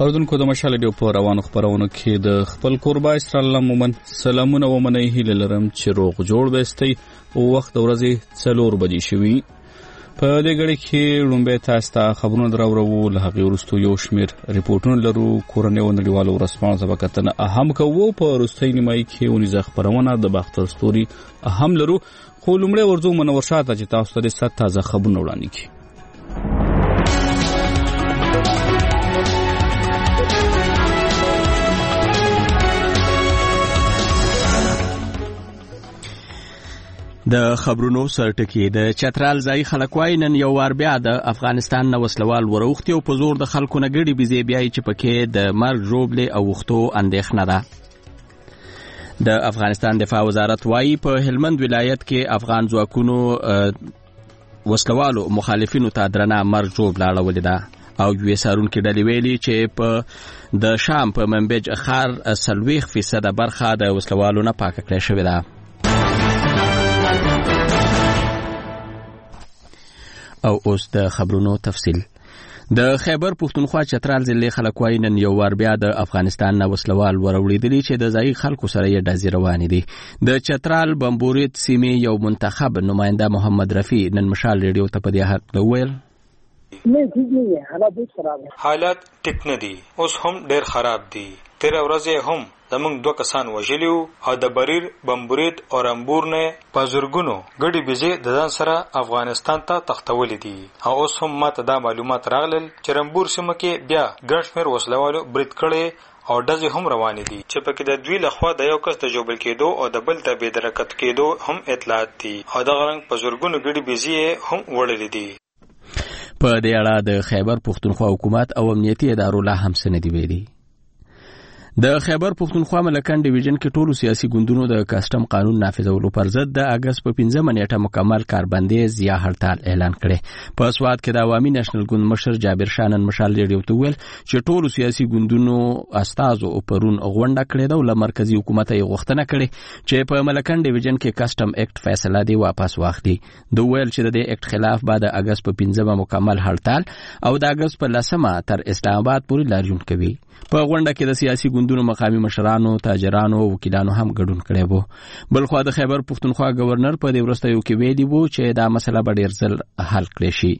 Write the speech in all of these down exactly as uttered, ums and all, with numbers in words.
اوردونکو د مشال ډیو په روانو خبرونو کې د خپل قربا اسرائیل مومن سلامونه ومنه هیله لرم چې روغ جوړ وستي او وخت ورځې څلور بجې شوي. په دې غړي کې لومبه تاسو ته خبرونه دراوړو له هغه ورستو یو شمیر ریپورتونه لرو. کورنۍ ونډیوالو رسمانه ځبکتنه اهم کوو په روستۍ نیمای کې ونیزه خبرونه د باختر ستوري اهم لرو. خو لومړی ورځو منور شاته چې تاسو ته ست تازه خبرونه وړاندې کړي. د خبرونو سرټکی د چترال ځای خلک وای نن یو وار بیا د افغانستان نو وسلوال وروختي او په زور د خلکو نه ګډي بيزي بیا چې پکې د مرګ جوړبلې او وختو اندېښنه ده. د افغانستان دفاع وزارت وای په هلمند ولایت کې افغان ځواکونو وسلوالو مخالفینو ته درنه مرګ جوړبله اړولې ده او یو سارون کې ډلې ویلي چې په د شام په منبج خار سلويخ فیصد برخه د وسلوالو نه پاک کړې شوې ده. او اوس د خبرونو تفصیل. د خیبر پښتونخوا چترال ضلع خلک وای نن یو وار بیا د افغانستان نه وسلوال وروړي چې د ځای خلکو سره یې ډازې روانې دي. د چترال بمبورید سیمې یو منتخب نماینده محمد رفیع نن مشال ریډیو ته په دې حق وویل نه دي حالات ډېر خراب دي. حالات ټیک نه دي، اوس هم ډېر خراب دي. تیر ورځې هم زمونږ دوه کسان وژلیو او د بریر بمبورید او رمبور نه پازورګونو ګډي بيزي د ځان سره افغانستان ته تختولې دي. او اوس هم ماته دا معلومات راغلل چې رمبور سیمه کې بیا ګڼشمیر وسلوالو برید کړي او ډزې هم روانې دي چې پکې د دوی لخوا د یو کس د جوبل کېدو او د بل ته بې درکت کېدو هم اطلاعات دي او دغه رنګ پازورګونو ګډي بيزي هم وړلې دي. په دې اړه د خیبر پښتونخوا حکومت او امنیتي ادارو لا هم څه نه دی ویلي. د خیبر پښتونخوا ملکن ډیویژن کې ټولو سیاسي ګوندونو د کاستم قانون نافذولو پر ضد د اگست په پنځمه نیټه مکمل کاربندیز یا هړتال اعلان کړي. په سواد کې د عوامي نېشنل ګوند مشر جابر شانن مشال ریډیو ته ویل چې ټولو سیاسي ګوندونو استازو پرون غونډه کړې ده او له مرکزی حکومت یې غوښتنه کړې چې په ملکن ډیویژن کې کاستم اکټ فیصله دی واپس واخلي. دوی ویل چې د دې اکټ خلاف بعد د اگست په پنځمه مکمل هړتال او د اگست په لسمه تر اسلام آباد پورې لارجون کوي. په غونډه کې د سیاسي ګوندونو مقامي مشرانو، تاجرانو او وکیلانو هم ګډون کړی وو. بل خو د خیبر پښتونخوا گورنر په دې وروستیو کې ویلي وو چې دا مسله به ډېر ژر حل کړي شي.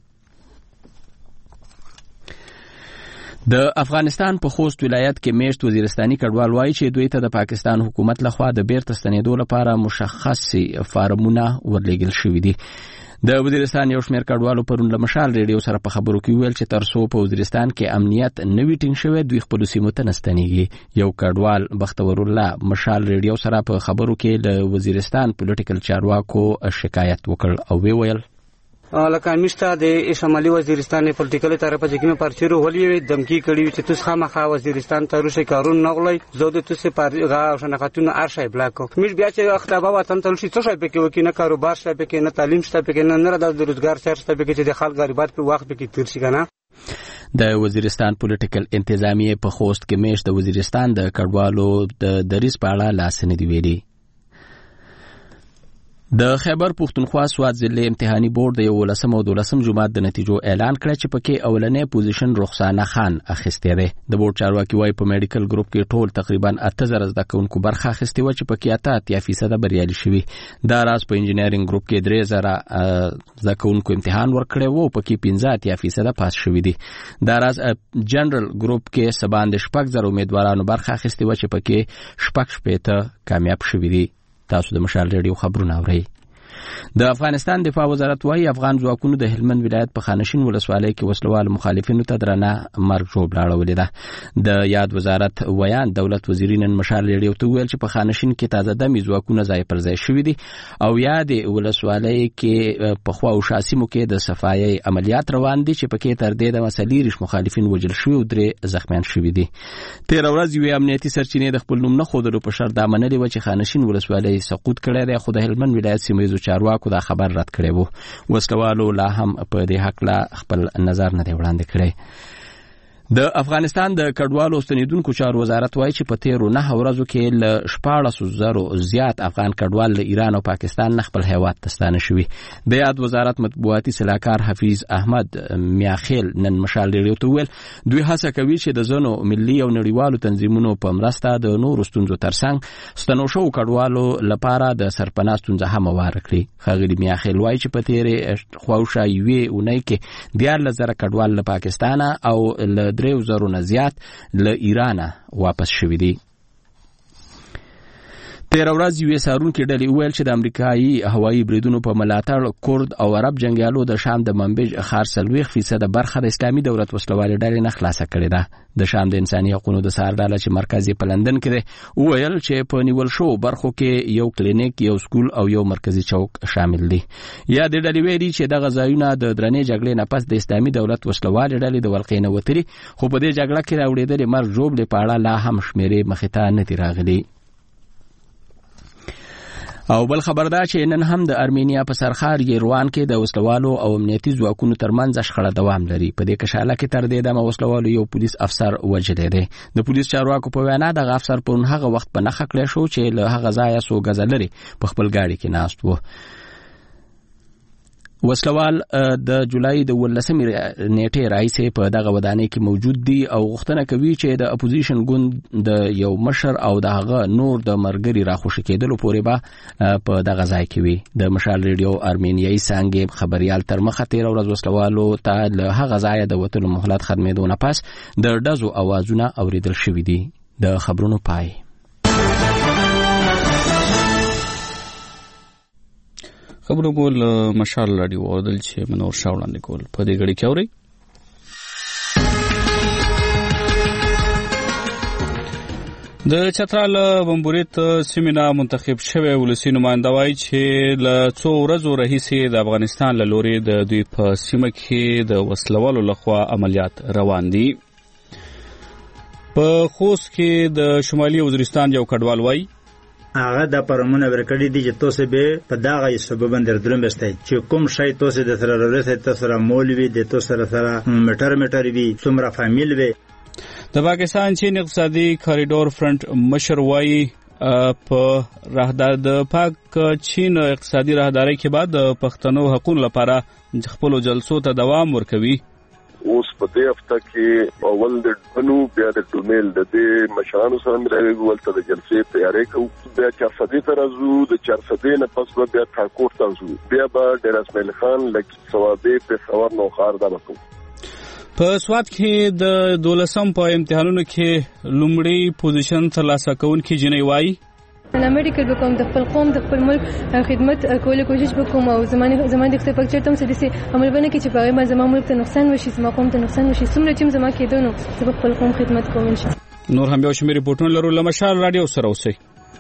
د افغانستان په خوست ولایت کې میشت وزیرستاني کډوال وایي چې دوی ته د پاکستان حکومت لخوا د بیرته ستنېدو لپاره مشخصي فارمونه ورلېږل شوي دي. د وزیرستان یو شمېر کډوالو پرون له مشال ریډیو سره په خبرو کې ویل چې تر څو په وزیرستان کې امنیت نه وي ټینګ شوی دوی خپلو سیمو ته نه ستنېږي. یو کډوال بختور الله مشال ریډیو سره په خبرو کې د وزیرستان پولیټیکل چارواکو شکایت وکړ او وی ویل لکه میشته د شمالي وزیرستان پولیټیکل طرفه چې کومه پرچیرو ولې دمکی کړی چې تاسو خامخا وزیرستان ته روشي کارون نه غلای زه د تاسو پرغه شناختونه ارشای بلاک میش بیا چې اختبا وطن ته شي څه شي پکې وکینه کاروبار شته پکې نه تعلیم شته پکې نه نه د روزګار شته پکې چې د خلک غریبات په وخت پکې تیر شي کنه. د وزیرستان پولیټیکل انتظامیه په خوست کې میش د وزیرستان د کډوالو د دریس په اړه لاس نه دی ویلي. د خیبر پښتونخوا سواد ضلع امتحاني بورډ د یولسم او دولسم جمعات د نتیجو اعلان کړ چې پکې اولنې پوزیشن رخصانه خان اخیستې ده. د بورډ چارواکي وايي په میډیکل ګروپ کې ټول تقریبا اته زره زده کوونکو برخه اخیستې و چې پکې اته اتیا فیصد بریالي شوي. دا راز په انجینرینګ ګروپ کې درې زره زده کوونکو امتحان ورکړی و او پکې پنځه اتیا فیصد پاس شوي دي. دا راز جنرال ګروپ کې سباند شپږ زره امیدوارانو برخه اخیستې و چې پکې شپږ شپېته کامیاب شوي دي. تاسو د مشال ریډیو خبرونه اورئ. د افغانستان دفاع وزارت وايي افغان ځواکونو د هلمند ولایت په خانشین ولسوالۍ کې وسلوال مخالفینو ته درنه مرګ جوړبله اړولې ده. د یاد وزارت ویان دولت وزیر نن مشال ریډیو ته ویل چې په خانشین کې تازه دمي ځواکونه ځای پر ځای شوي دي او یاد ولسوالۍ کې په خوا او شاسمو کې د صفایي عملیات روان دي چې پکې تر دې د مسلې ریش مخالفین وجل شوي او درې زخمیان شوي دي. تیر ورځ یو امنیتي سرچینې د خپل نوم نه خودلو په شرط دا منلې و چې خانشین ولسوالۍ سقوط کړی دی خو د هلمند ولایت سیمه چارواکو دا خبر رد کړی وو. وسلوالو لا هم په دې حق لا خپل نظر نه دی وړاندې کړی. د افغانستان د کډوالو ستنیدونکو چارو وزارت وایي چې په تیرو نه ورځو کې ل شپاړس زره زیات افغان کډوال له ایران او پاکستان نه خپل هیواد ته ستانه شوي. د یاد وزارت مطبوعاتي سلاکار حفیظ احمد میاخیل نن مشال ریډیو ته ویل دوی هڅه کوي چې د ځینو ملي او نړیوالو تنظیمونو په مرسته د نورو ستونزو ترڅنګ ستنو شو کډوالو لپاره د سرپناه ستونزه هم واره کړي. ښاغلي میاخیل وایي چې په تیرې خواوشا یوې اونۍ کې دیارلس زره کډوال له پاکستان او له دریو زرو نه زیات له ایران واپس شوي دي. تیر ورځ یو سارونکو ډلې ویل چې د امریکایي هوایي بریدونو په ملاتړ کورد او عرب جنگیالو د شام د منبج ښار څلوېښت فیصده برخه د اسلامي دولت وسلوالې ډلې نه خلاصه کړې ده. د شام د انساني حقوقو د سار ډله چې مرکز یې په لندن کې دی وویل چې په نیول شو برخو کې یو کلینیک، یو سکول او یو مرکزی چوک شامل دي. یا د ډلې ویلي چې دغه ځایونه د درنې جګړې نه پس د اسلامي دولت وسلوالې ډلې د ولقې نه وتلي، خو په دې جګړه کې راوړېدلې مرګ ژوبلې په اړه لا هم شمیرې مخې ته نه دي راغلي. او بل خبر دا چې نن هم د ارمینیا په سرخار یروان کې د وسلوالو او امنیتي ځواکونو ترمنځ شخړه دوام لري. په دې کشاله کې تر دې دمه وسلوالو یو پولیس افسر وژلی دی. د پولیس چارواکو په وینا دغه افسر پرون هغه وخت په نښه کړی شو چې له هغه ځایه څو ګزه لرې په خپل ګاډي کې ناست و. وسلوال د جولای د ولسمې نیټې راهیسې په دغه ودانۍ کې موجود دي او غوښتنه کوي چې د اپوزیشن ګوند د یو مشر او د هغه نور د مرګري راخوشي کېدلو پورې به په دغه ځای کې وي. د مشال ریډیو ارمینیایي څانګې خبريال تر مخه تیر ورځ وسلوالو ته له هغه ځایه د وتلو مهلت ختمېدو نه پس د ډزو اوازونه اوریدل شوي دي. د خبرونو پای. خبرو کول مشال راډیو اوردل چې منور شاه وړاندې کول په دې غړي کې اوري. د چترال بمبوریت سیمینار منتخب شوی ولسی نماینده وایي چې له څو ورځو راهیسې د افغانستان له لوري د دوی په سیمه کې د وسلوالو لخوا عملیات روان دي. په خوست کې د شمالي وزیرستان یو کډوال وایي هغه د پرمونه ورکړی دي چې تاسو به په دغه سبب اندر درم بستای چې کوم شی تاسو د سره ورته تاسو را مولوي د تاسو سره سره میټر میټر وی څومره فامیل وی. د پاکستان چین اقتصادي کاریډور فرنٹ مشر وایي په راهدار د پاک چین اقتصادي راهداري کې بعد د پښتنو حقوقو لپاره خپل جلسو ته دوام ورکوي. اوس په دې هفته کې اول د بنو بیا د ټومیل د دې مشرانو سره مې ولته د جلسې تیاری کوو. بیا چار صدې ته راځو، د چار صدې نه پس به بیا ټاکوټ ته ځو، بیا به ډیر اسماعیل خان لکه ثوابې په خبر نو خار دا وکړو. په سواد کې د دولسم په امتحانونو کې لومړی پوزیشن ترلاسه کوونکي جنۍ وایي انا میډیکل وکوم، د خپل قوم د خپل ملک خدمت کولو کوشش وکوم او زمانه زمانه د خپل چرته هم سدسي عمل بنه کې چې په ما زموږ ملک ته نقصان وشي، زموږ قوم ته نقصان وشي، څومره چې زموږ کېدو نو چې خپل قوم خدمت کوم ان شاء الله. نور هم یو شمېر ریپورټونه لرو. لمشال رادیو سره اوسئ.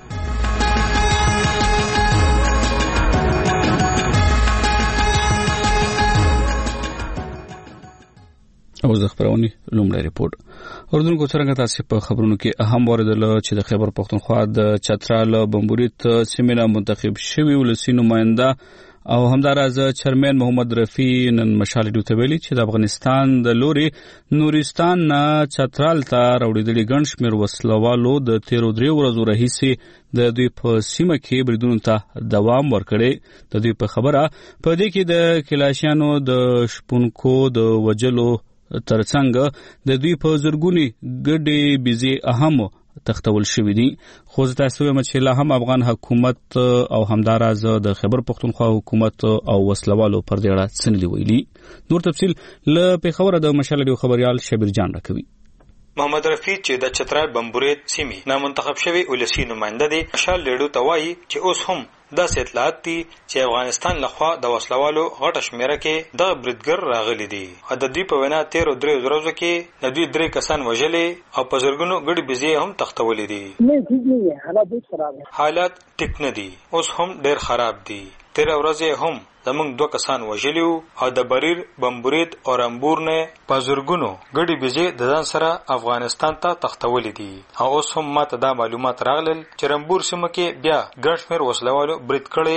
او زه خبرونی لومړی ریپورت اردوونکو څنګه تاسو په خبرونو کې اهم واردل چې د خیبر پختونخوا د چترال بمبوریت سیمینار منتخب شوی ولسی نماینده او همدارز چیرمن محمد رفی نن مشال ډیو ته ویلي چې د افغانستان د لوري نورستان نه چترال ته راوړېدلي ګڼ شمېر وسلوالو د تیرو درې ورځو راهیسې د دوی په سیمه کې بریدونو ته دوام ورکړی. د دوی په خبره په دې کې د کلاشیانو د شپونکو د وجلو ترڅنګ د دوی په زرګونی ګډې بيزي اهم تختول شوې دي. خو تاسو هم چې لا هم افغان حکومت او همدارز د خیبر پختونخوا حکومت او وسلوالو پر دې اړه څه ویلي. نور تفصیل له پیښور د مشال ډیو خبريال شبیر جان راکوي. محمد رفیع چې د چترال بمبوریت سیمې نامنتخب شوی ولسی نماینده دی مشال ډیو ته وایي چې اوس هم داسې اطلاعات دي چې افغانستان لخوا د وسلوالو غټه شمیره کې د بریدګر راغلي دي. د دوی په وینا تیرو درې ورځو کې د دوی درې کسان وژلي او په زرګونو ګډې بيزي هم تختولې دي. حالات ټیک نه دي، اوس هم ډېر خراب دي. تیر ورځې هم زمونږ دوه کسان وژلي او د بریر بمبوریت او رامبور نه په زرګونو ګډې بيزي د ځان سره افغانستان ته تختولې دي. او اوس هم ماته دا معلومات راغلل چې رامبور سیمه کې بیا ګڼ شمېر وسلوالو برید کړی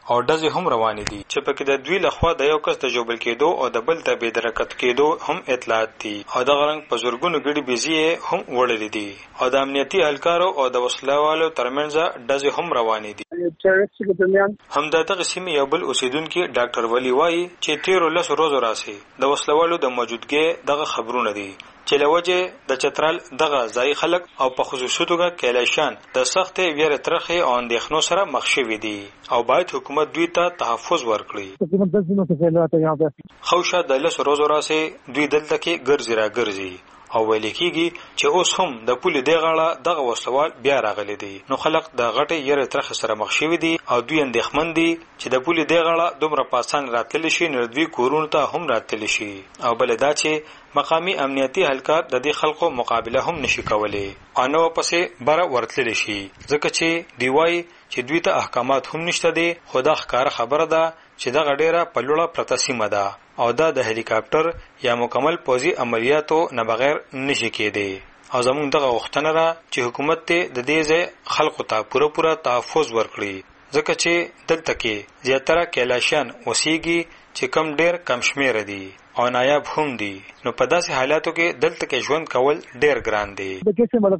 او ډزې هم روانې دي چې پکې د دوی لخوا د یو کس د ژوبل کېدو او د بل د بې درکت کېدو هم اطلاعات دي او دغه رنګ په زرګونو ګډې بیزې هم وړلې دي او د امنیتي اهلکارو او د وسلوالو ترمنځ ډزې هم روانې دي. همدا دغه سیمې یو بل اوسیدونکي ډاکټر ولی وایي چې تیرو لسو ورځو راځي د وسلوالو د موجودګۍ دغه خبرونه دي چې له وجې د چترال دغه ځای خلک او په خصوصي توګه کیلاشان د سختې ویرې ترخې او اندېښنو سره مخ شوي دي او باید حکومت دوی ته تحفظ ورکړي. خوشه د لسو ورځو راځي دوی دلته کې ګرځي را ګرځي او ویل کېږي چې اوس هم د پولې دی غاړه دغه وسلوال بیا راغلی دی نو خلک د غټې یرې ترخې سره مخ شوي دي او دوی اندېښمن دي چې د پولې دی غاړه دومره په اسان راتللی شي نو دوی کورونو ته هم راتللی شي او بله دا چې مقامي امنیتي اهلکار د دې خلکو مقابله هم نشي کولی او نو پسې بره ورتللی شي ځکه چې دوی وایي چې دوی ته احکامات هم نشته دي خو دا ښکاره خبره ده چې دغه ډیره په لوړه پرته سیمه ده او دا د هلیکاپټر یا مکمل پوځي عملیاتو نه بغیر نشي کېدی او زموږ دغه غوښتنه ده چې حکومت ته د دې ځای خلکو ته پوره پوره تحفظ ورکړي ځکه چې دلته کې زیاتره کیلاشیان اوسیږي چې کم ډیر کم شمېره دي او نایاب هم دي نو په داسې حالاتو کې دلته کې ژوند کول ډیر ګران دي. په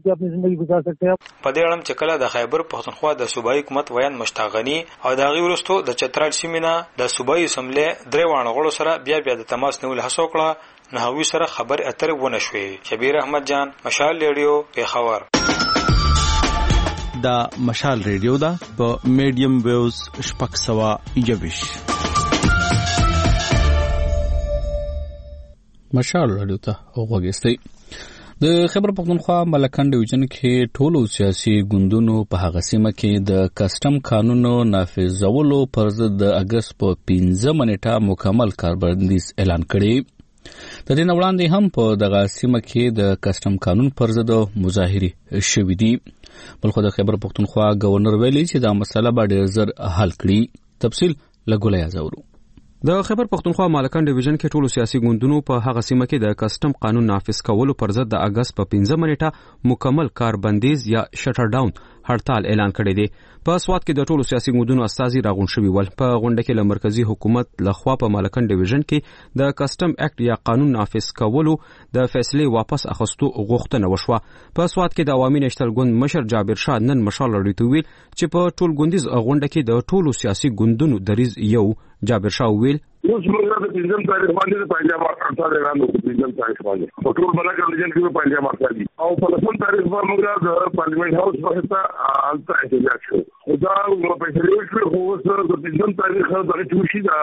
دې اړه چې کله د خیبر پښتونخوا د صوبایي حکومت ویان مشتاق غني او د هغې وروستو د چترال سیمې نه د صوبایي اسمبلې درې واړه غړو سره بیا بیا د تماس نیولو هڅه وکړه نو هغوی سره خبرې اترې ونه شوې. شبیر احمد جان، مشال ریډیو، پېښور. دا مشال ریډیو ده په میډیم ویوز شپږ سوه یوویشت. مشال راډیو ته وغوږیږئ. د خیبر پښتونخوا ملکنډ ډیویژن کې ټولو سیاسي ګوندونو په هغه سیمه کې د کسټم قانونو نافذولو پر ضد د اګست په پنځمه نیټه مکمل کاربندیز اعلان کړی. د دې نه وړاندې هم په دغه سیمه کې د کسټم قانون پر ضد مظاهرې شوې دي. بلخو د خیبر پښتونخوا گورنر ویلي چې دا مسله به ډېر زر حل کړي. تفصیل له ګولۍ ازورو. د خیبر پښتونخوا مالکان ډیویژن کې ټولو سیاسي ګوندونو په هغه سیمه کې د کسټم قانون نافذ کولو پر ضد د اګست په پنځمه نیټه مکمل کاربندیز یا شټر ډاون هړتال اعلان کړی دی. په سواد کې د ټولو سیاسي ګوندونو استازي راغونډ شوي ول. په غونډه کې له مرکزی حکومت لخوا په مالکان ډیویژن کې د کسټم اکټ یا قانون نافذ کولو د فیصلې واپس اخیستو غوښتنه وشوه. په سواد کې د عوامي نشتل ګوند مشر جابر شاه نن مشال راډیو ته ویل چې په ټول ګوندیز غونډه کې د ټولو سیاسي ګوندونو دریځ یو. جابر شاه ویل اوس موږ د پنځم تاریخ باندې د پنجاب اړتیا اعلان وکړو. پنځم تاریخ باندې په ټول ملک ډیویژن کې پنجاب اړتیا دي او په لسم تاریخ باندې موږ د پارلیمنت هاوس په حصہ الته احتجاج شو. خدا په فیصله شو خو اوس د پنځم تاریخ د چوشي د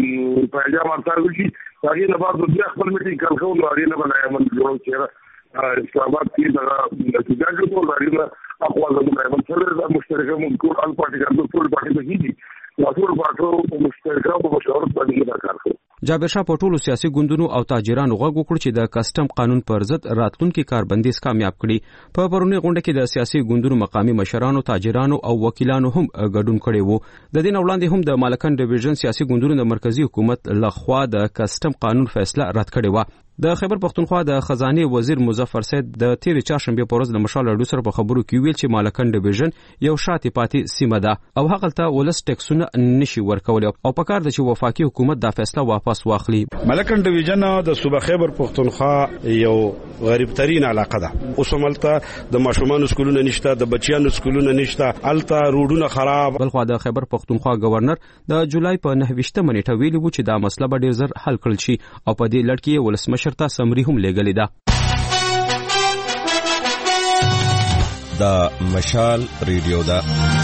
پنجاب اړتیا وشي هغه نه بعد د خپل میټینګ کړو نو اړینه نه بلای من جوړ کړه اسلام آباد کې د احتجاج په اړه اقوال د مشترک مشترکه مذکور ال پارټي ګرځو ټول پارټي به دي ټول پارټو مشترکه په مشورت باندې کار کوي. جابر شاه په ټولو سیاسي ګوندونو او تاجرانو غوږ وکړ چې د کسټم قانون پر ضد راتلونکي کاربندیز کامیاب کړي. په پرونی غونډه کې د سیاسي ګوندونو مقامي مشرانو، تاجرانو او وکیلانو هم ګډون کړي وو. د دې وړاندې هم د مالکان ډیویژن سیاسي ګوندونو د مرکزی حکومت لخوا د کسټم قانون فیصله رد کړې و. د خیبر پښتونخوا د خزانه وزیر مظفر سید د تیر چهارشنبه په ورځ د مشال راډیو سره په خبرو کې ویل چې مالکان ډیویژن یو شاته پاتې سیمه ده او هغه ته ولس ټیکسونه نشي ورکول او په کار د چې وفاقي حکومت دا فیصله واپس واخلي. مالکان ډیویژن د صوبه خیبر پښتونخوا یو غریب ترين علاقه ده. اوس ملته د ماشومان سکولونه نشته، د بچیانو سکولونه نشته، الته روډونه خراب. بلخو د خیبر پښتونخوا گورنر د جولای په نهه ویشتمه نیټه ویلي وو چې دا مسله به ډیر زر حل کړل شي او په دې لړ کې ولسمشر ته سمري هم لګلې ده. دا مشال ریډیو ده.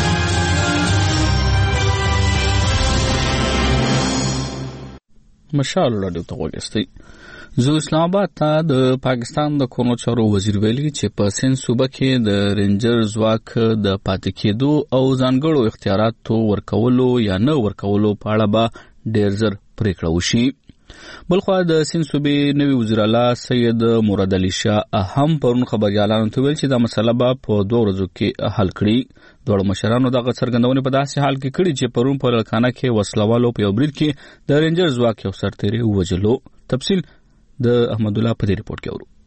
مشال راډیو ته وګورئ. زه اسلام آباد ته د پاکستان د کورنو چارو وزیر ویلي چې په سند صوبه کې د رینجر ځواک د پاتې کېدو او ځانګړو اختیاراتو ورکولو یا نه ورکولو په اړه به ډېر زر پریکړه وشي. بلخو د سند صوبې نوی وزیر اعلی سید مراد علي شاه هم پرون خبريالانو ته ویل چې دا مسله به په دوه ورځو کې حل کړي. دوه مشرانو دغه څرګندونه په داسې حال کې کړي چې پرون په لکانه کې وسلوالو په یو برید کې د رینجر ځواک یو سرتیری وژلو. تفصیل د احمد الله په دې ریپورت کې اورو.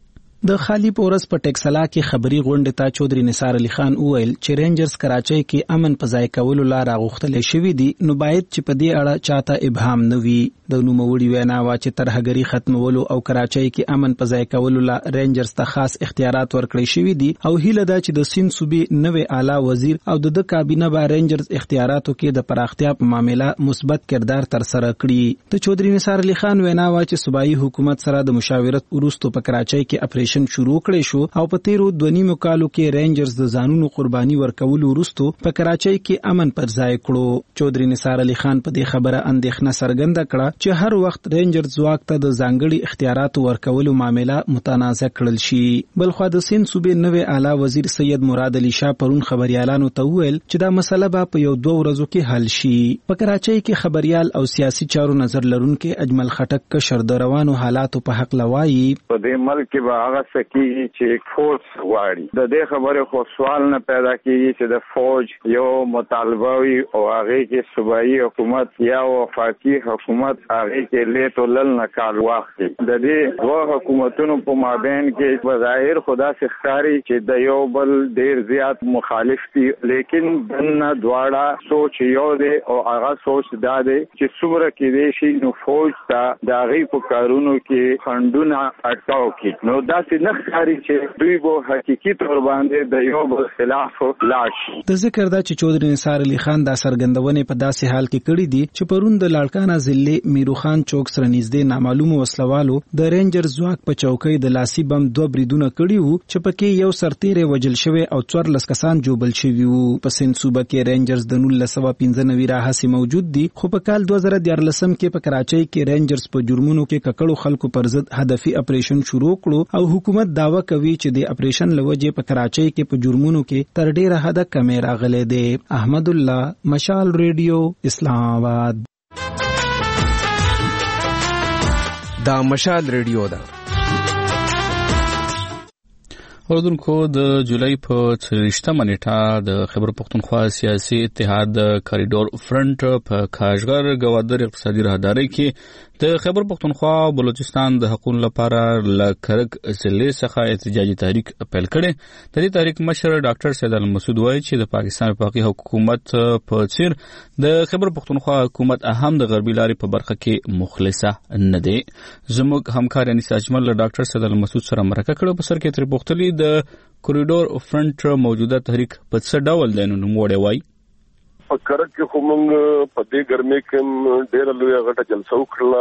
د خالی پورس په ټیکسلا کې خبري غونډه ته چودري نثار علي خان وویل چې رینجرز کراچۍ کې امن په ځای کولو لار غوښتل شوې دي نو باید چې په دې اړه چاته ابهام نه وي. د نوموړي وینا وا چې ترهګری ختمولو او کراچۍ کې امن په ځای کولو لار رینجرز ته خاص اختیارات ورکړي شوې دي او هیله ده چې د سیند صوبې نوې اعلی وزیر او د د کابینه با رینجرز اختیاراتو کې د پراختیا په معاملې مثبت کردار تر سره کړي. د چودري نثار علي خان وینا وا چې صوبایي حکومت سره د مشاورت وروسته په کراچۍ کې اپریشن شروع کړی شو او په تیرو دوه نیمو کالو کې رینجرز د ځانونو قرباني ورکولو وروسته په کراچۍ کې امن پر ځای کړو. چودري نثار علي خان په دې خبره اندېښنه څرګنده کړه چې هر وخت رینجر ځواک ته د ځانګړي اختیاراتو ورکولو معاملې متنازع کړل شي. بلخو د سیند صوبې نوې اعلی وزیر سید مراد علي شاه پرون خبريالانو ته وویل چې دا مسله به په یو دوه ورځو کې حل شي. په کراچۍ کې خبريال او سیاسي چارو نظر لرونکي اجمل خټک کشر د روانو حالاتو په حق لوایي په دې ملک کې به هغه سکی چې فورس غواړي د دې خبره خو سوال نه پیدا کیږي چې د فوج یو مطالبه وي او هغه کې صوبایي حکومت یا وفاقي حکومت هغه کې لیتو لل نه کار واخلي. د دې دوه حکومتونو په مابین کې بظاهر خدا سے ښکاري چې د یو بل ډیر زیات مخالف دي لیکن دنه دواړه سوچ یو دی او هغه سوچ دا دی چې څومره کې دی شي نو فوج ته د هغې په کارونو کې خنډونه اټکاو کړي نو داسې نه ښکاري چې دوی به حقیقي طور باندې د یو بل خلاف لاړ شي. د ذکر دا چې چودري نثار علي خان دا څرګندونې په داسې حال کې کړې دي چې پرون د لاړکانه ضلع میروخان چوک سره نږدې نامعلومو وسلوالو د رینجر ځواک په چوکۍ د لاسي بم دوه بریدونه کړي وو چې پکې یو سرتیری وژل شوی او څوارلس کسان جوبل شوي وو. په سیند صوبه کې رینجرز د نولس سوه پنځه نوي راهیسې موجود دي خو په کال دوه زره دیارلسم کې په کراچۍ کې رینجرز په جرمونو کې ککړو خلکو پر ضد هدفي اپریشن شروع کړو او حکومت داوا کوي چې د اپریشن لوجې په کراچۍ کې په جرمونو کې تر ډیره حده کمې راغلې ده. احمد الله مشال ریډیو اسلام آباد. دا مشال ریډیو ده. اوردونکو د جولای په څلوېښتمه نیټه د خیبر پختونخوا سیاسي اتحاد کاریډور فرنٹ په کاشغر ګوادر اقتصادي راهدارۍ کې د خیبر پختونخوا بلوچستان د حقوقو لپاره لکرک ضلع څخه احتجاجي تحریک پیل کړي. د دې تحریک مشر ډاکټر سید المسعود وایي چې د پاکستان وفاقي حکومت په څیر د خیبر پختونخوا حکومت هم د غربي لارې په برخه کې مخلصه نه دی. زموږ همکار انیس اجمل له ډاکټر سید المسعود سره مرکه کړې په سر کې ترې پوښتلي د کوریډور فرنٹ موجوده تحریک په څه ډول دی نو نوموړی وایي په کرک کې خو موږ په دې ګرمۍ کې ډېره لویه غټه جلسه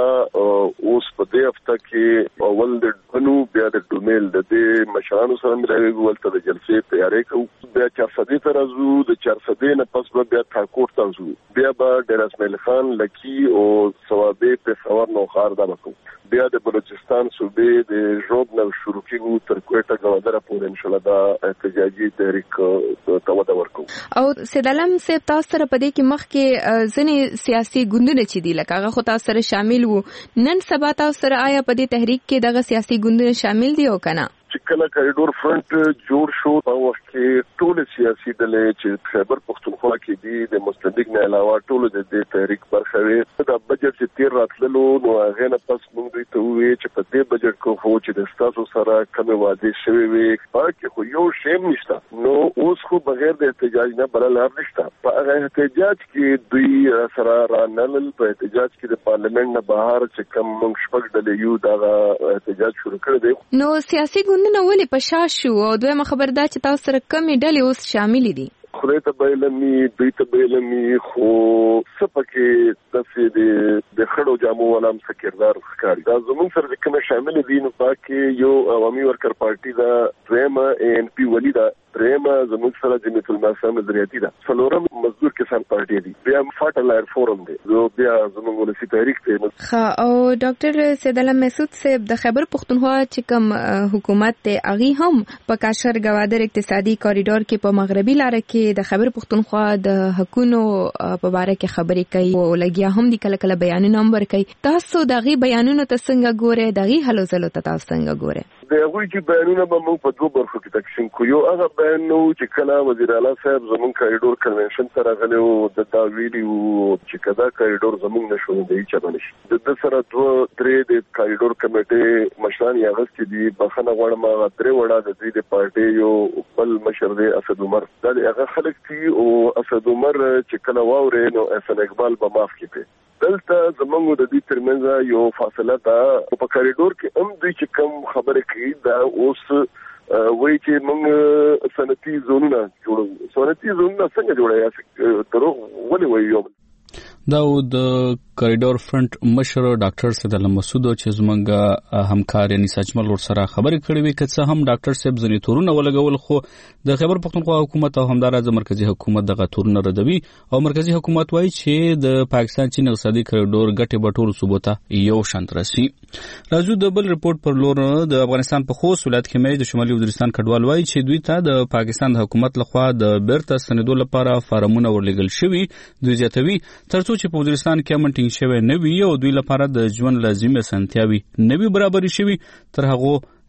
وکړله. اوس په دې هفته کې اول د ډنو بیا د ډومیل د دې مشرانو سره ملګري ولته د جلسې تیاری کوو. بیا چارسدې ته راځو د چارسدې نه پس به بیا ټاکوټ ته ځو بیا به ډیر اسماعیل خان لکی او ثوابې پېښور نوښار دا به کوو. بیا د بلوچستان صوبې د ژوب نه شروع کېږو تر کوټه ګوادره پورې انشاءالله دا احتجاجي تحریک ته وده ورکوو. او سید علم صاحب تاسو سره په دې کې مخکې ځینې سیاسي ګوندونه چې دي لکه هغه خو تاسو سره شامل وو نن سبا تاسو سره آیا په دې تحریک کې دغه سیاسي ګوندونه شامل دي او کنه؟ چې کله کاریډور فرنٹ جوړ شو په وخت کې ټول سیاسي ډلې چې خیبر پختونخوا کې دي د مستندق نه علاوه ټول د دې تحریک برخه وي. دا بجټ چې تیر راتللو نو هغه نه پس موږ دوی ته وویل چې په دې بجټ کې خو چې د ستاسو سره کومې وعدې شوې وي پکې خو یو شی نشته نو اوس خو بغیر د احتجاج نه بل لار نشته. په هغه احتجاج کې دوی سره رانل په احتجاج کې د پارلیمنت نه بهر چې کوم موږ شپږ ډلې یو دا احتجاج شروع کړی دی. نو سیاسي ګوندونه ولې په شا شو او دویمه خبر دا چې تاسو سره کمې ډلې اوس شامل دي؟ خدای ته بیلمي دوی ته بیلمي خو څه پکې داسې د خړو جامو ولام څه کردار ښکاري. دا زموږ سره کوم شامل دي نو پکې یو عوامي ورکر پارټي دا دویمه ان پی ولی دا درېمه زموږ سره جمعیت الماسه نظریاتي ده څلورم مزدور کسان پارټي دي بیا فاټلایر فورم دی نو بیا زموږ ولسی تحریک دی. ښه او ډاکټر سید علم مسعود صاحب د خیبر پختونخوا چې کوم حکومت دی هغه هم په کاشغر ګوادر اقتصادي کاریډور کې په مغربي لار کې د خیبر پختونخوا د حقونو په اړه کې خبرې کوي او لګیا هم د کله کله بیانونه هم ورکوي. تاسو دغه بیانونه ته څنګه ګورئ دغه هلو ځلو ته تاسو څنګه ګورئ؟ د هغوی چې بیانونه به موږ په دوه برخو کې تقسیم کړو. یو هغه مطمئن نو چې کله وزیر اعلی صاحب زمون کریډور کنونشن سره غلو د دا ویډیو چې کدا کریډور زمون نشو دی چې باندې د سره دوه درې د کریډور کمیټې مشران یا غست دي بخنه غوړم درې وړه د دې پارټي یو بل مشر دی اسد عمر دا هغه خلک دي او اسد عمر چې کله واوري نو احسان اقبال په معاف کړي دلته زمونږ د دې ترمنځ یو فاصله ده په کریډور کې هم دوی چې کوم خبره کوي دا اوس وایي چې موږ صنعتي زونونه جوړو صنعتي زونونه څنګه جوړای دروغ ولې وایي دا د کریډور فرنٹ مشر ډاکټر سید علم مسعود چې زمونږ همکار یعنی سچمل ور سره خبرې کړې وي کڅه هم ډاکټر صاحب ځنی تورونه ولګول خو د خیبر پختونخوا حکومت او همدارز مرکزی حکومت دغه تورونه ردوي او مرکزی حکومت وایي چې د پاکستان چین اقتصادي کریډور ګټه بټول صوبته یو شانت راسي راځو د بل ریپورت پر لور د افغانستان په خوست ولایت کې مې د شمالي وزیرستان کډوال وایي چې دوی ته د پاکستان د حکومت لخوا د بیرته ستنېدو لپاره فارمونه ورلګل شوي دوی زیاتوي ترڅو چې په وزیرستان کې امن ټینګ شوی نه وي او دوی لپاره د ژوند لازمي اسانتیاوي نه وي برابرې شوي تر هغه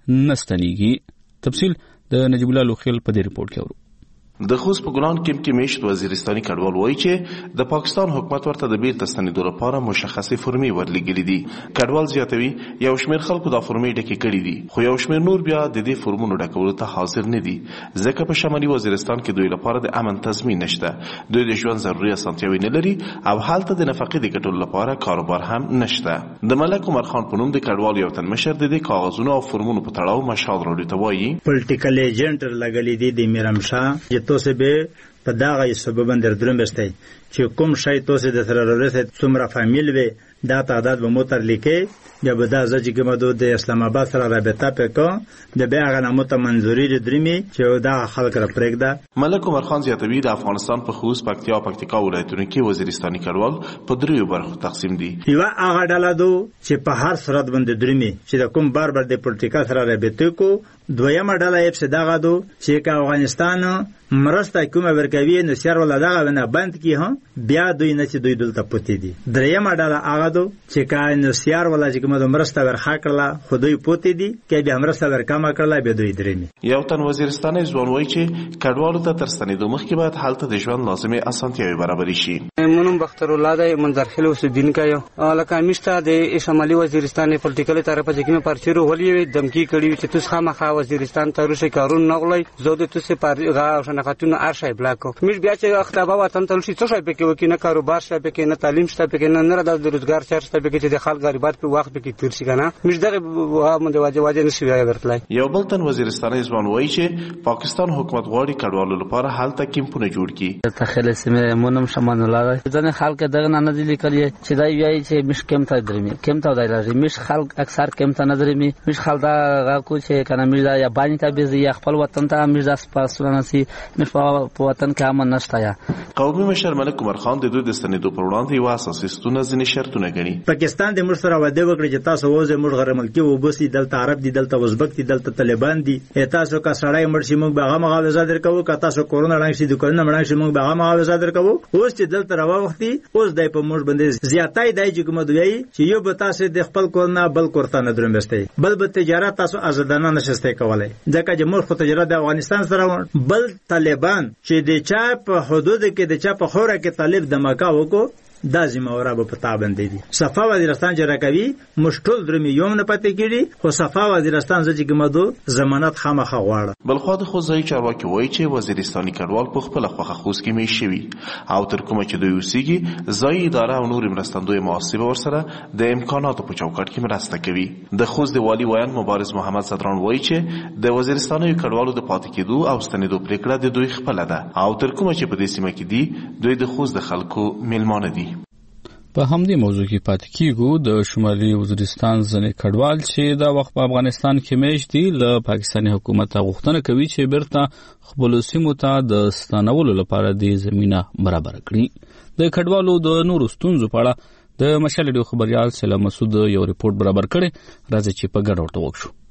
نستنیږي تفصیل د نجیب الله لوخیل په دې ریپورت کې اورو د خوست په ګلان کې کې میشت وزیرستاني کډوال وایي چې د پاکستان حکومت ورته د بیرته ستنېدو لپاره مشخصې فرمې ورلګلې دي کډوال زیاتوي یو شمېر خلکو دا فرمې ډکې کړې دي خو یو شمېر نور بیا د دې فرمونو ډکولو ته حاضر نه دي ځکه په شمالي وزیرستان کې دوی لپاره د امن تضمین نشته دوی د ژوند ضروري اسانتیاوي نه لري او هلته د نفقې د ګټلو لپاره کاروبار هم نشته د ملک عمر خان په نوم د کډوال یو تن مشر د دې کاغذونو او فرمونو په تړاو مشال راډیو ته وایي پولیټیکل ایجنټ لګلې دي د میرمشا چې توسه به په داغه سبب در درم بستای چې کوم شای توسه د ترورست څومره فامیل وي دا تعداد به موتر لیکي یا به دا ځکه چې مدو د اسلام آباد سره رابطه پکې د بیاغه نامه ته منځوري درمي چې دا خلک را پرېږده ملک عمر خان زیاتوي د افغانستان په خوست پکتیا او پکتیکا ولایتونو کې وزیرستاني کډوال په دریو برخو تقسیم دي یو هغه ډله دو چې په هر صورت باندې درمي چې د کوم بار بار د پولیټیکا سره رابطه کو دویمه ډله یې څه دغه دو چې افغانستان مرسته کومه ورکوي نو سر ولا دغه نه بند کی ها بیا دوی نه چې دوی دلته پوتې دي دریمه ډله هغه دو چې کای نو سیار ولا چې کومه مرسته ورخه کړله خو دوی پوتې دي کې بیا مرسته ورکامه کړله به دوی درمي یو تن وزیرستاني ځوان وایي چې کډوالو ته تر ستنېدو مخکې باید حالت د ژوند لازمي اسانتیاوي برابرې شي منم بختر الله د منظرخیل اوسدین کایو لکه میشته د شمالي وزیرستان پولیټیکل طرفه چې کومه پرچیرو ولې دمکی کړي چې تاسو خامخا وزیرستان ته روشي کارون نغلی زود تاسو پرغه شناختونه ارشای بلاکو مش بیا چې اختبا وطن ته شي څه شي پکې وکي نه کاروبار شته پکې نه تعلیم شته پکې نه نه د روزګار چار شته پکې چې د خلک غریبات په وخت پکې تیر شي کنه مش دغه مونږ واجب واجب نشي ورتلای یو بل تن وزیرستاني ځوان وایي چې پاکستان حکومت غواړي کډوالو لپاره حالت کیمپونه جوړ کړي تخیل سیمه مونږ شمن الله ځنه خلک دغه نه دي لیکلي چې دا وایي چې مش کم ته درمي کم ته دایره مش خلک اکثر کم ته نه درمي مش خلک دا کو چې کنه مش دا یا باندې ته به یا خپل وطن ته مش دا سپاسونه سي مش په وطن کې امن نشته یا قومي مشر ملک عمر خان د دوی د ستنېدو پر وړاندې یو اساسي ستونه ځینې شرطونه ګڼي پاکستان د موږ سره وعده وکړي چې تاسو وځي موږ غیر ملکي وبسي دلته عرب دي دلته ازبک دي دلته طالبان دي تاسو کا سړی مرشي موږ به هغه مغاوزه درکو که تاسو کورونا رنګ شي د کورونا رنګ شي موږ به هغه مغاوزه درکو اوس چې دلته راو وختي اوس دای په موږ باندې زیاتای دای چې کوم دوی چې یو به تاسو د خپل کورونا بل کورته نه درمستي بل به تجارت تاسو آزادانه نشسته کولای ځکه چې موږ خو تجارت د افغانستان سره بل طالبان چې د چا په حدود کې د چا په خوره کې طالب د مکا وکړو دا زموږ به پتا باندې دي صفا وزیرستان جره کوي مشکل درمي یوم نه پاتې کیږي خو صفا وزیرستان ځکه کومدو ضمانت خامخه غواړي بل خو د خوځي چارواکي وایي چې وزیرستاني کډوال په خپل خوخه خوس کې می شوی او تر کومه چې دوی وسیږي ځای اداره او نور مرستندوی موثبه ورسره د امکاناتو په چوکاټ کې مرسته کوي د خوځ د والی ویان مبارز محمد صدران وایي چې د وزیرستاني کډوالو د پاتې کېدو او ستنېدو پریکړه د دوی خپل ده او تر کومه چې په دې سیمه کې دي دوی د خوځ د خلکو میلمانه دي په همدې موضوع کې پاتې کیږو د شمالي وزیرستان ځنې کډوال چې دا وخت په افغانستان کې میشت دي له پاکستاني حکومت غوښتنه کوي چې بیرته خپل سیمو ته د ستنولو لپاره د زمينه برابر کړي د کډوالو د نورو ستونزو په اړه د مشال ډیو خبريال سلام مسعود یو ریپورت برابر کړي راځي چې په ګډه ورته وښو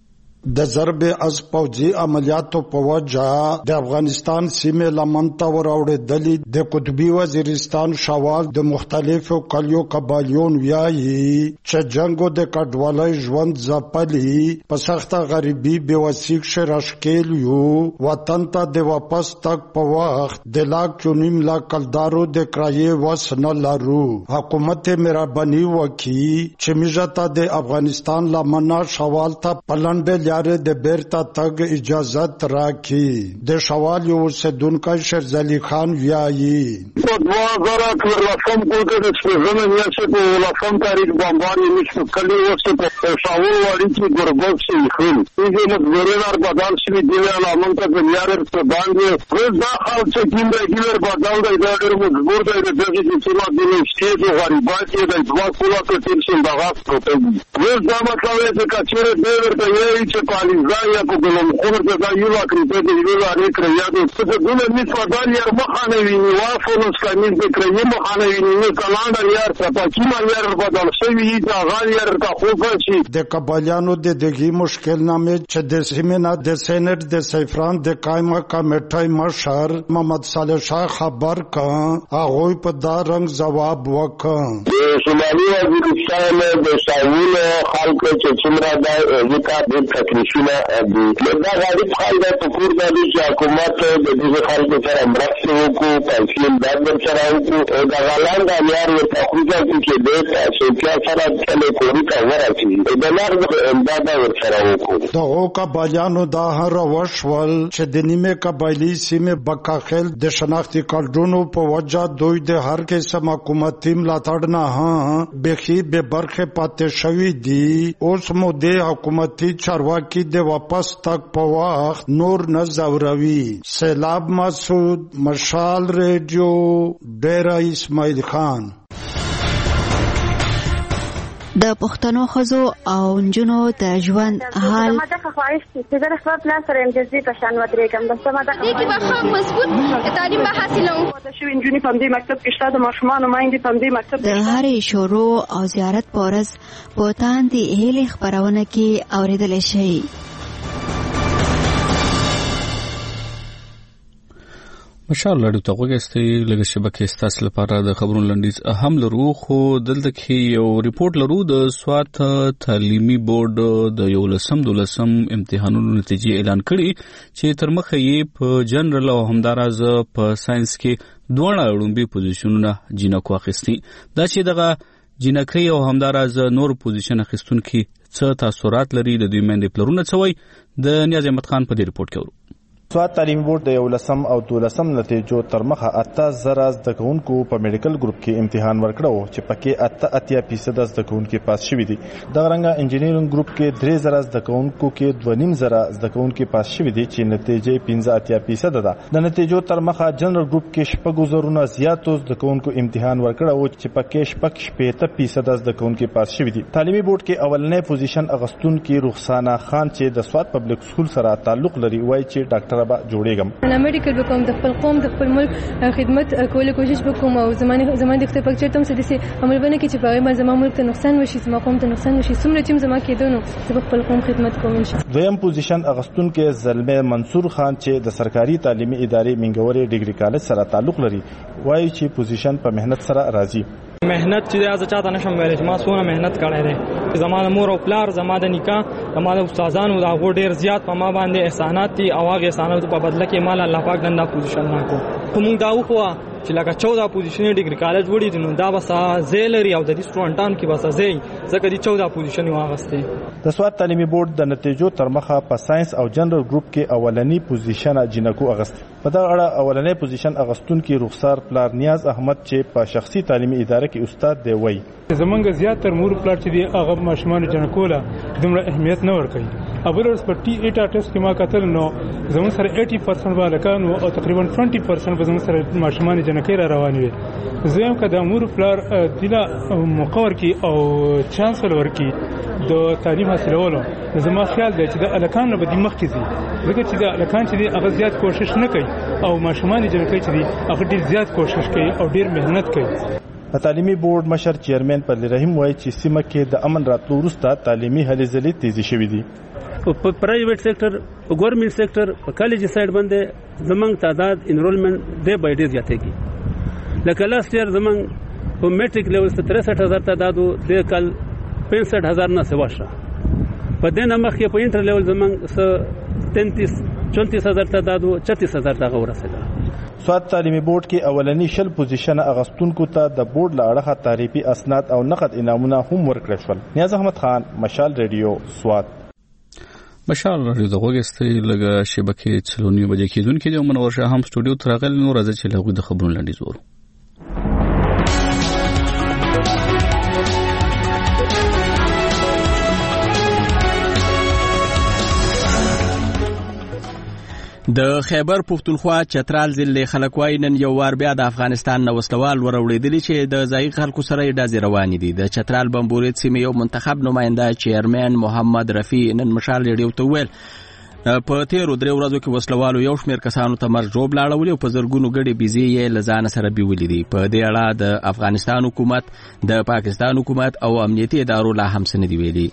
د ضرب از پوځي عملیاتو په وجه د افغانستان سیمه لمنته وراوړېدلې د قطبي وزیرستان شوال د مختلفو کلیو قبایلیون ویایي چې جنگو د کډوالۍ ژوند ځپلي په سخته غریبي بېوسي کښې راښکېل یو وطن ته د واپس تګ په وخت د لاک چونیم لا کلدارو د کرایې وس نه لرو. حکومت مهرباني وکړي چې موږ ته د افغانستان لمنه شوال ته په لنډه لارې د بیرته تګ اجازت راکړي. د شوال یو اوسېدونکی شیرزلي خان ویایي په دوه زره څلورلسم کال کې د شپږمې میاشتې په اوولسم تاریخ بمباري موږ په کلي اوس په پېښور واړي کې ګربز شوي خون هغې مزدورین بدل شوي دي لامل ته د لارې په باندې اوس دا خلک چې کوم دی ډېر بدل دی دا ډېر مجبور دی د دغې سیمه د شتې د غریبات یې د دوه کاله کې تېر شي دغه پروته دي. اوس دا مطلب دی چې که چېرې دی ورته وایي چې پالیزا یا په ګلمخور کې دا یو لاک روپۍ د یوې لارې کرایه دی څه د دونه مس بدل یار مخه نه ویني وافونس کمیز د کرایې مخه نه ویني نو کلانډر یار څپاکي مالیار بدل شوي د هغه یار ته خوفه شي. د قبایلیانو د دغې مشکل نامې چې د سیمې نه د سینټ د سیفران د قایمه کمیټۍ مشر محمد صالح شاه خبر کړ هغوی په دا رنګ ځواب وکړ. د شمالي وزیرستان د شاول خلکو چې څومره دا ځکه د تکلیفونه دي دا غریب خلک په کور باندې چې حکومت د دې خلکو سره مرسته وکړي پیسې امداد ورسره وکړي د غلاند امیار ورته خوځه چې د سوچیا سره کله کوي کا ورسي د لارد امداد ورسره وکړي. دغه قبایلیانو دا هر وشول چې د نیمه قبایلی سیمه بکاخیل د شناختی کارډونو په وجه دوی د هر قسم حکومتي ملاتړ نه بخي به برخه پاتې شوي دي. اوس مو د حکومتي چارواکي د واپس تک په وخت نور نه ځوروي. سیلاب مسعود، مشال ریډیو، ډیره اسماعیل خان. د پښتنو ښځو او نجونو د ژوند حال ما دغه خواهش چې زه د خپل پلان سره امتیازي په شان ودرېږم بس ما دغه دې کې به ښه مضبوط تعلیم به حاصلوم. واده شوي نجونې په همدې مکتب کې شته د ماشومانو میندې په همدې مکتب د هرې شروع او زیارت په ورځ په تاندې هیلې خپرونه کې اورېدلی شئ. مشال لړ ته وګستې لږه شبکې ستاسو لپاره د خبرونو لنډیز اهم لرو خو دلته کې یو ریپورت لرو د سوات تعلیمي بورډ د یو لسم دولسم امتحانونو نتیجې اعلان کړي چې تر مخه یې په جنرال او همداراز په ساينس کې دوه اړومبي پوزیشنونه جینکو اخیستي. دا چې دغه جینکۍ او همداراز نور پوزیشن اخیستونکي څه تاثیرات لري د دوی مېندې پلرونه څه وایي د نیاز احمد خان په دې ریپورت کې ورو. سوات تعلیمي بورډ د یو لسم او دولسم نتیجو تر مخه اته زره زده کوونکو په میډیکل ګروپ کې امتحان ورکړو چې پکې اته اتیا فیصد زده کوونکي پاس شوي دي. دغه رنګه انجینرینګ ګروپ کې درې زره زده کوونکو کې دوه نیم زره زده کوونکي پاس شوي دي چې نتیجې پنځه اتیا فیصد ده. د نتیجو تر مخه جنرال ګروپ کې شپږ زرونه زیاتو زده کوونکو امتحان ورکړو چې پکې شپږ شپېته فیصد زده کوونکي پاس شوي دي. تعلیمي بورډ کې اولنې پوزیشن اغستونکي رخسانه خان چې د سوات پبلک سکول سره تعلق لري وایي چې ډاکټر با جوړېږم. انا میډیکل وکوم د خپل قوم د خپل ملک خدمت کولو کوشش وکوم او زمانه زمانه د خپل پکچر تم څه دي عمل بنه کې چې په ما زموږ ملک ته نقصان وشي زموږ قوم ته نقصان وشي څومره چې زموږ کېدونو د خپل قوم خدمت کوم شي. دویم پوزیشن اغستونکو زلمه منصور خان چې د سرکاري تعلیمي ادارې منګوري ډیګري کالج سره تعلق لري وایي چې پوزیشن په مهنت سره راځي. مهنت چې از چاته نشم ویل چې ما څونه مهنت کړی دی. زمانه مور او پلار زمانه نکاح زمانه استادانو دا غو ډیر زیات په ما باندې احسانات دي او هغه احسانات په بدله کې مال الله پاک دنده پوزیشن راکو. کوم دا خو چې لکه چودہ پوزیشن ډیګري کالج وړي دي نو دا بس زیلري او د دې سټوډنټانو کې بس زی ځکه دي چودہ پوزیشن واغسته. د سوات تعلیمي بورډ د نتیجو تر مخه په ساينس او جنرال ګروپ کې اولنی پوزیشن جنکو اغست. په دا اړه اولنی پوزیشن اغستونکو رخسار پلار نیاز احمد چې په شخصي تعلیمي اداره کې استاد دی وایي زمونږ زیاتره مور پلار چې دی هغه ماشومان جنکوله دومره اهمیت نه ورکوي. ابلرس په ټي ایټ ټیسټ کې ما کتل نو زموږ سره اسی پرسنټ بالکان او تقریبا بیس پرسنټ زموږ سره ماشومان جنکې را روان وي. زم کده مور پلار دله مقور کی او چانسل ورکی د تعلیم حاصلولو زما خیال دی چې د الکان له بدی مخ کې دي ځکه چې د الکان چې دی هغه زیات کوشش نه کوي او ماشومان جنکې چې دی هغه ډیر زیات کوشش کوي او ډیر مهنت کوي. تعلیمي بورډ مشر چیرمن پدلی رحیم وایي چې سیمه کې د امن راتلو وروسته تعلیمي هلې ځلې تیزی شوې دي. په پرایویټ سېکټر او ګورنمنت سېکټر په کالج سایډ باندې زمنګ تعداد انرولمنت ډے بای ډے زیاتېږي. لکه لاست ایئر زمنګ په میټریک لیول څخه تریسઠ هزار تعداد د کال پینسઠ هزار نه سوا شو. په دې نمخ کې په انټر لیول زمنګ س تینتیس چونتیس هزار تعداد چتیس هزار ته ورسېده. سواد تعلیمي بورډ کې اولنی شل پوزیشن اغستونکو ته د بورډ له اړخه تعریفي اسناد او نقد انعامونه هم ورکړل شول. نیاز احمد خان، مشال ریډیو، سواد. مشال ریډیو د غوږستې لګه شبکې څلونی بجې کېدونکې د منور شاه هم سټوډیو ته راغلی نو راځي چې لغوی د خبرونو لاندې زور. د خیبر پښتونخوا چترال ضلع خلک وایي نن یو وار بیا د افغانستان نه وسلوال وروړېدلي چې د ځایي خلکو سره یې ډزې روانې دي. د چترال بمبورید سیمې یو منتخب نماینده چیرمن محمد رفیع نن مشال ریډیو ته وویل په تیرو درې ورځو کې وسلوالو یو شمېر کسانو ته مرګ ژوبل اړولي او په زرګونو ګډې بیزې یې له ځانه سره بیولې دي. په دې اړه د افغانستان حکومت، د پاکستان حکومت او امنیتي ادارو لا هم څه نه دي ویلي.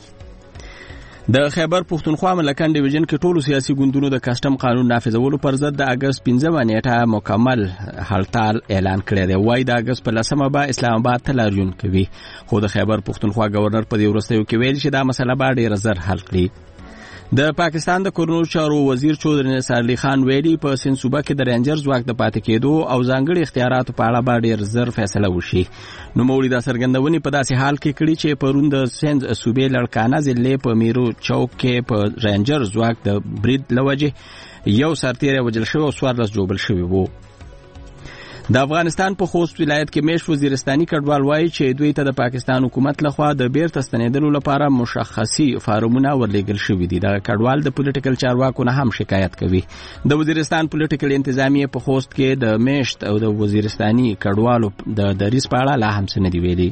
د خیبر پښتونخوا ملکن ډیویژن کې ټولو سیاسي ګوندونو د کسټم قانون نافذولو پر ضد د اګست پنځمه نیټه مکمل هړتال اعلان کړی دی. وایي د اګست په لسمه به اسلام آباد ته لاریون کوي، خو د خیبر پښتونخوا گورنر په دې وروستیو کې ویل چې دا مسله به ډېره زر حل کړي. د پاکستان د کورنر چارو وزیر چودري نثار علي خان ویلي په سند صوبه کې د رینجر ځواک د پاتې کېدو او ځانګړي اختیاراتو په اړه به ډېر زر فیصله وشي. نوموړي دا څرګندونې په داسې حال کې کړي چې پرون د سند صوبې لړکانه ضلع په میرو چوک کې په رینجر ځواک د برید له وجې یو سرتیری وژل شوی او څوارلس ژوبل شوي وو. د افغانستان په خوست ولایت کې میش وزیرستاني کډوال وایي چې دوی ته د پاکستان حکومت لخوا د بیرته ستنېدلو لپاره مشخصي فارمونه ورلېږل شوي دي. د کډوال د پولیټیکل چارواکو نه هم شکایت کوي. د وزیرستان پولیټیکل انتظامیه په خوست کې د میشت او د وزیرستاني کډوالو د دریځ په اړه لا هم څه نه دي ویلي.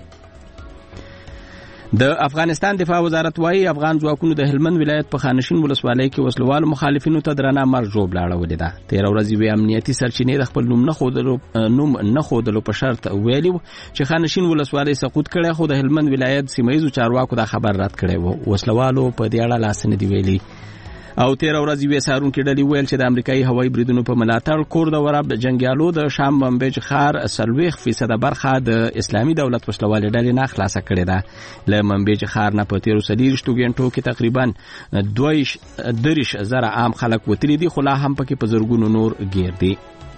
د افغانستان دفاع وزارت وایي افغان ځواکونو د هلمند ولایت په خانشین ولسوالۍ کې وسلوالو مخالفینو ته درنه مرګ ژوبله اړولې ده. تېره ورځ یوې امنیتي سرچینې د خپل نوم نه ښودلو نوم نه ښودلو په شرط ویلي چې خانشین ولسوالۍ سقوط کړی، خو د هلمند ولایت سیمه ییزو چارواکو دا خبر رد کړی و. وسلوالو په دې اړه لا څه نه دي ویلي. او تېره ورځ یوې څارونکي ډلې ویل چې د امریکایي هوایي بریدونو په ملاتړ کور د ورب جنګیالو د شام بمبیج ښار څلوېښت فیصده برخه د اسلامي دولت وسلوالې ډلې نه خلاصه کړې ده. له بمبیج ښار نه په تېرو څلېرویشتو غنټو کې تقریبا دوه دېرش زره عام خلک وتلي دي، خو لا هم پکې په زرګونو نور ګیر دي.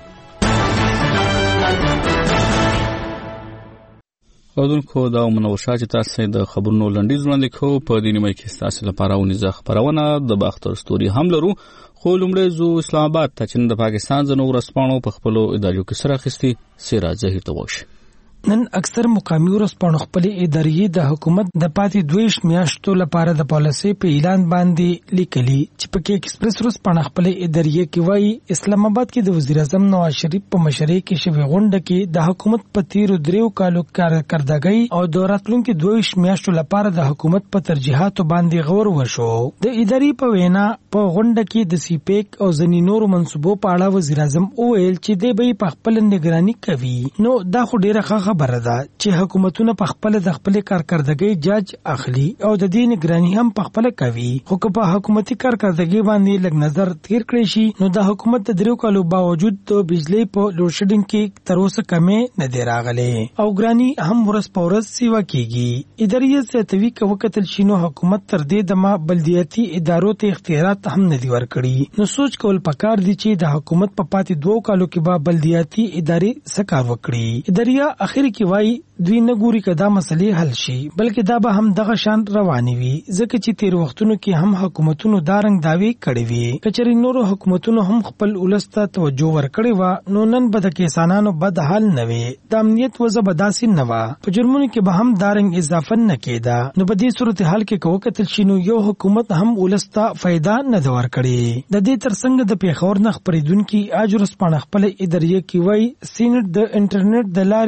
اودونکو دا منور شاه چې تاسو د خبرونو لنډیز وړاندې کوو په دې نیمه کې تاسو لپاره ونیزه خبرونه د باختر ستوري هم لرو. خو لومړی زو اسلام آباد ته چې د پاکستان ځنو ورسپانو په خپلو ادارو کې سره اخیستي سیرا ظهیر ته وښه. نن اکثر مقامي ورسپانو خپل ادارې د حکومت د پاتې دویش میاشتو لپاره د پالیسي په اعلان باندې لیکلي چې پکې ایکسپریس ورسپانو خپل ادارې کې وایي اسلام آباد کې د وزیر اعظم نواز شریف په مشرۍ کې شوی غونډه کې د حکومت په تیرو دریو کالو کارکردګۍ او د راتلونکو دویش میاشتو لپاره د حکومت په ترجیحاتو باندې غور وشو. د ادارې په وینا په غونډه کې د سیپیک او ځینې نورو منصوبو په اړه وزیر اعظم وویل چې دوی به په خپل نگراني کوي. نو دا خو ډیره ښه خبره ده چې حکومتونه په خپل د خپل کارکردګۍ جاج اخلي او د دې نگراني هم په خپل کوي. خو که په حکومتي کارکردګۍ باندې لږ نظر تیر کړی شي نو د حکومت د دریو کالو باوجود د بجلی په لوډ شیډینګ کې تر اوسه کمې نه دی راغلی او ګرانی هم ورځ په ورځ سیوا کیږي. ادارې زیاتوي که وکتل شي نو حکومت تر دې دمه بلدیاتي ادارو ته اختیارات هم نه دی ورکړي. نو سوچ کول پکار دی چې د حکومت په پاتې دوه کالو کې به بلدیاتي ادارې څه کار وکړي. ادارې اخر کې وایي دوی نه ګوري که دا مسلې حل شي بلکې دا به هم دغه شان روانې وي ځکه چې تیر وختونو کې هم حکومتونو دا رنګ داوی کړې وي. کچري نورو حکومتونو هم خپل ولس ته توجه ورکړې وه نو نن به د کسانانو بد حال نه وي، د امنیت وضع به داسې نه وه، په جرمونو کې به هم دا رنګ اضافه نه کېده. نو په دې صورتحال کې که وکتل شي نو یو حکومت هم ولس ته فایده نه ده ورکړې. د دې ترڅنګ د پیښور نه خپرېدونکي آج ورځپاڼه خپل ادارې کې وایي سینټ د انټرنیټ د لارې جرمونو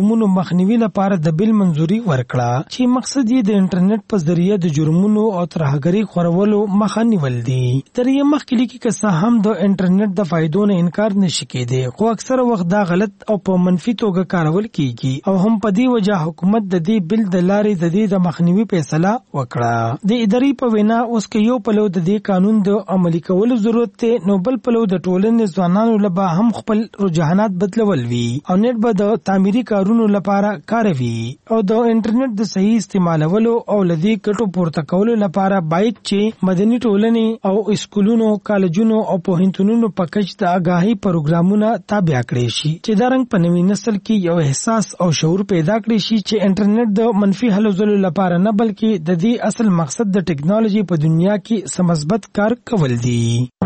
جرمونو مخنیوي لپاره د بل منځوري ورکړه چې مقصد یې د انټرنیټ په ذریعہ د جرمونو او ترهګرۍ خورولو مخه نیول دي. تر یې مخکې لیکي که څه هم د انټرنیټ د فایدو نه انکار نشي کېدی، خو اکثره وخت دا غلط او په منفي توګه کارول کیږي او هم په دې وجه حکومت د دې بل د لارې د دې د مخنیوي فیصله وکړه. د ادارې په وینا اوس که یو پلو د دې قانون د عملي کولو ضرورت دی، نو بل پلو د ټولنې ځوانانو لپاره هم خپل رجحانات بدلول وي او نت به د تعمیري کارونو لپاره کاروي او د انټرنیټ د صحیح استعمالولو او لدی کټو پورته کولو لپاره باید چې مدني ټولنې او اسکولونو، کالجونو او پوهنتونونو په کچ د آگاهي پروګرامونه تابع کړي شي چې دا رنګ په نوي نسل کې یو احساس او شعور پیدا کړي شي چې انټرنیټ د منفي هلو ځلو لپاره نه بلکې د دې اصل مقصد د ټیکنالوژي په دنیا کې سمثبت کار کول دي.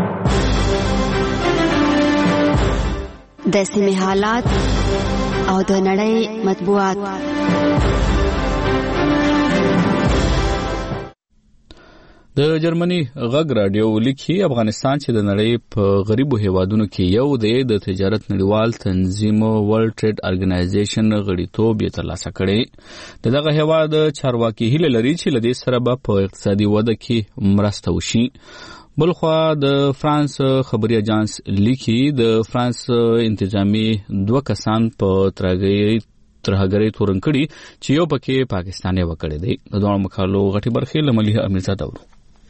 د سیمې حالات او د نړۍ مطبوعات. د جرمني غږ راډیو لیکي افغانستان چې د نړۍ په غریبو هیوادونو کې یو دی، د تجارت نړیوال تنظیم ورلد ټریډ ارګنایزیشن غړیتوب یې ترلاسه کړی. دغه هیواد چارواکي هیله لري چې له دې سره به په اقتصادي وده کې مرسته وشي. بلخوا د فرانس خبري اجانس لیکي د فرانس انتظامی دوه کسان په ترهګرۍ ترهګرۍ تورن کړي چې یو پکې پاکستاني وکړي دی. د دوه مخالو غټي برخې لملیه امیرزاده ورو.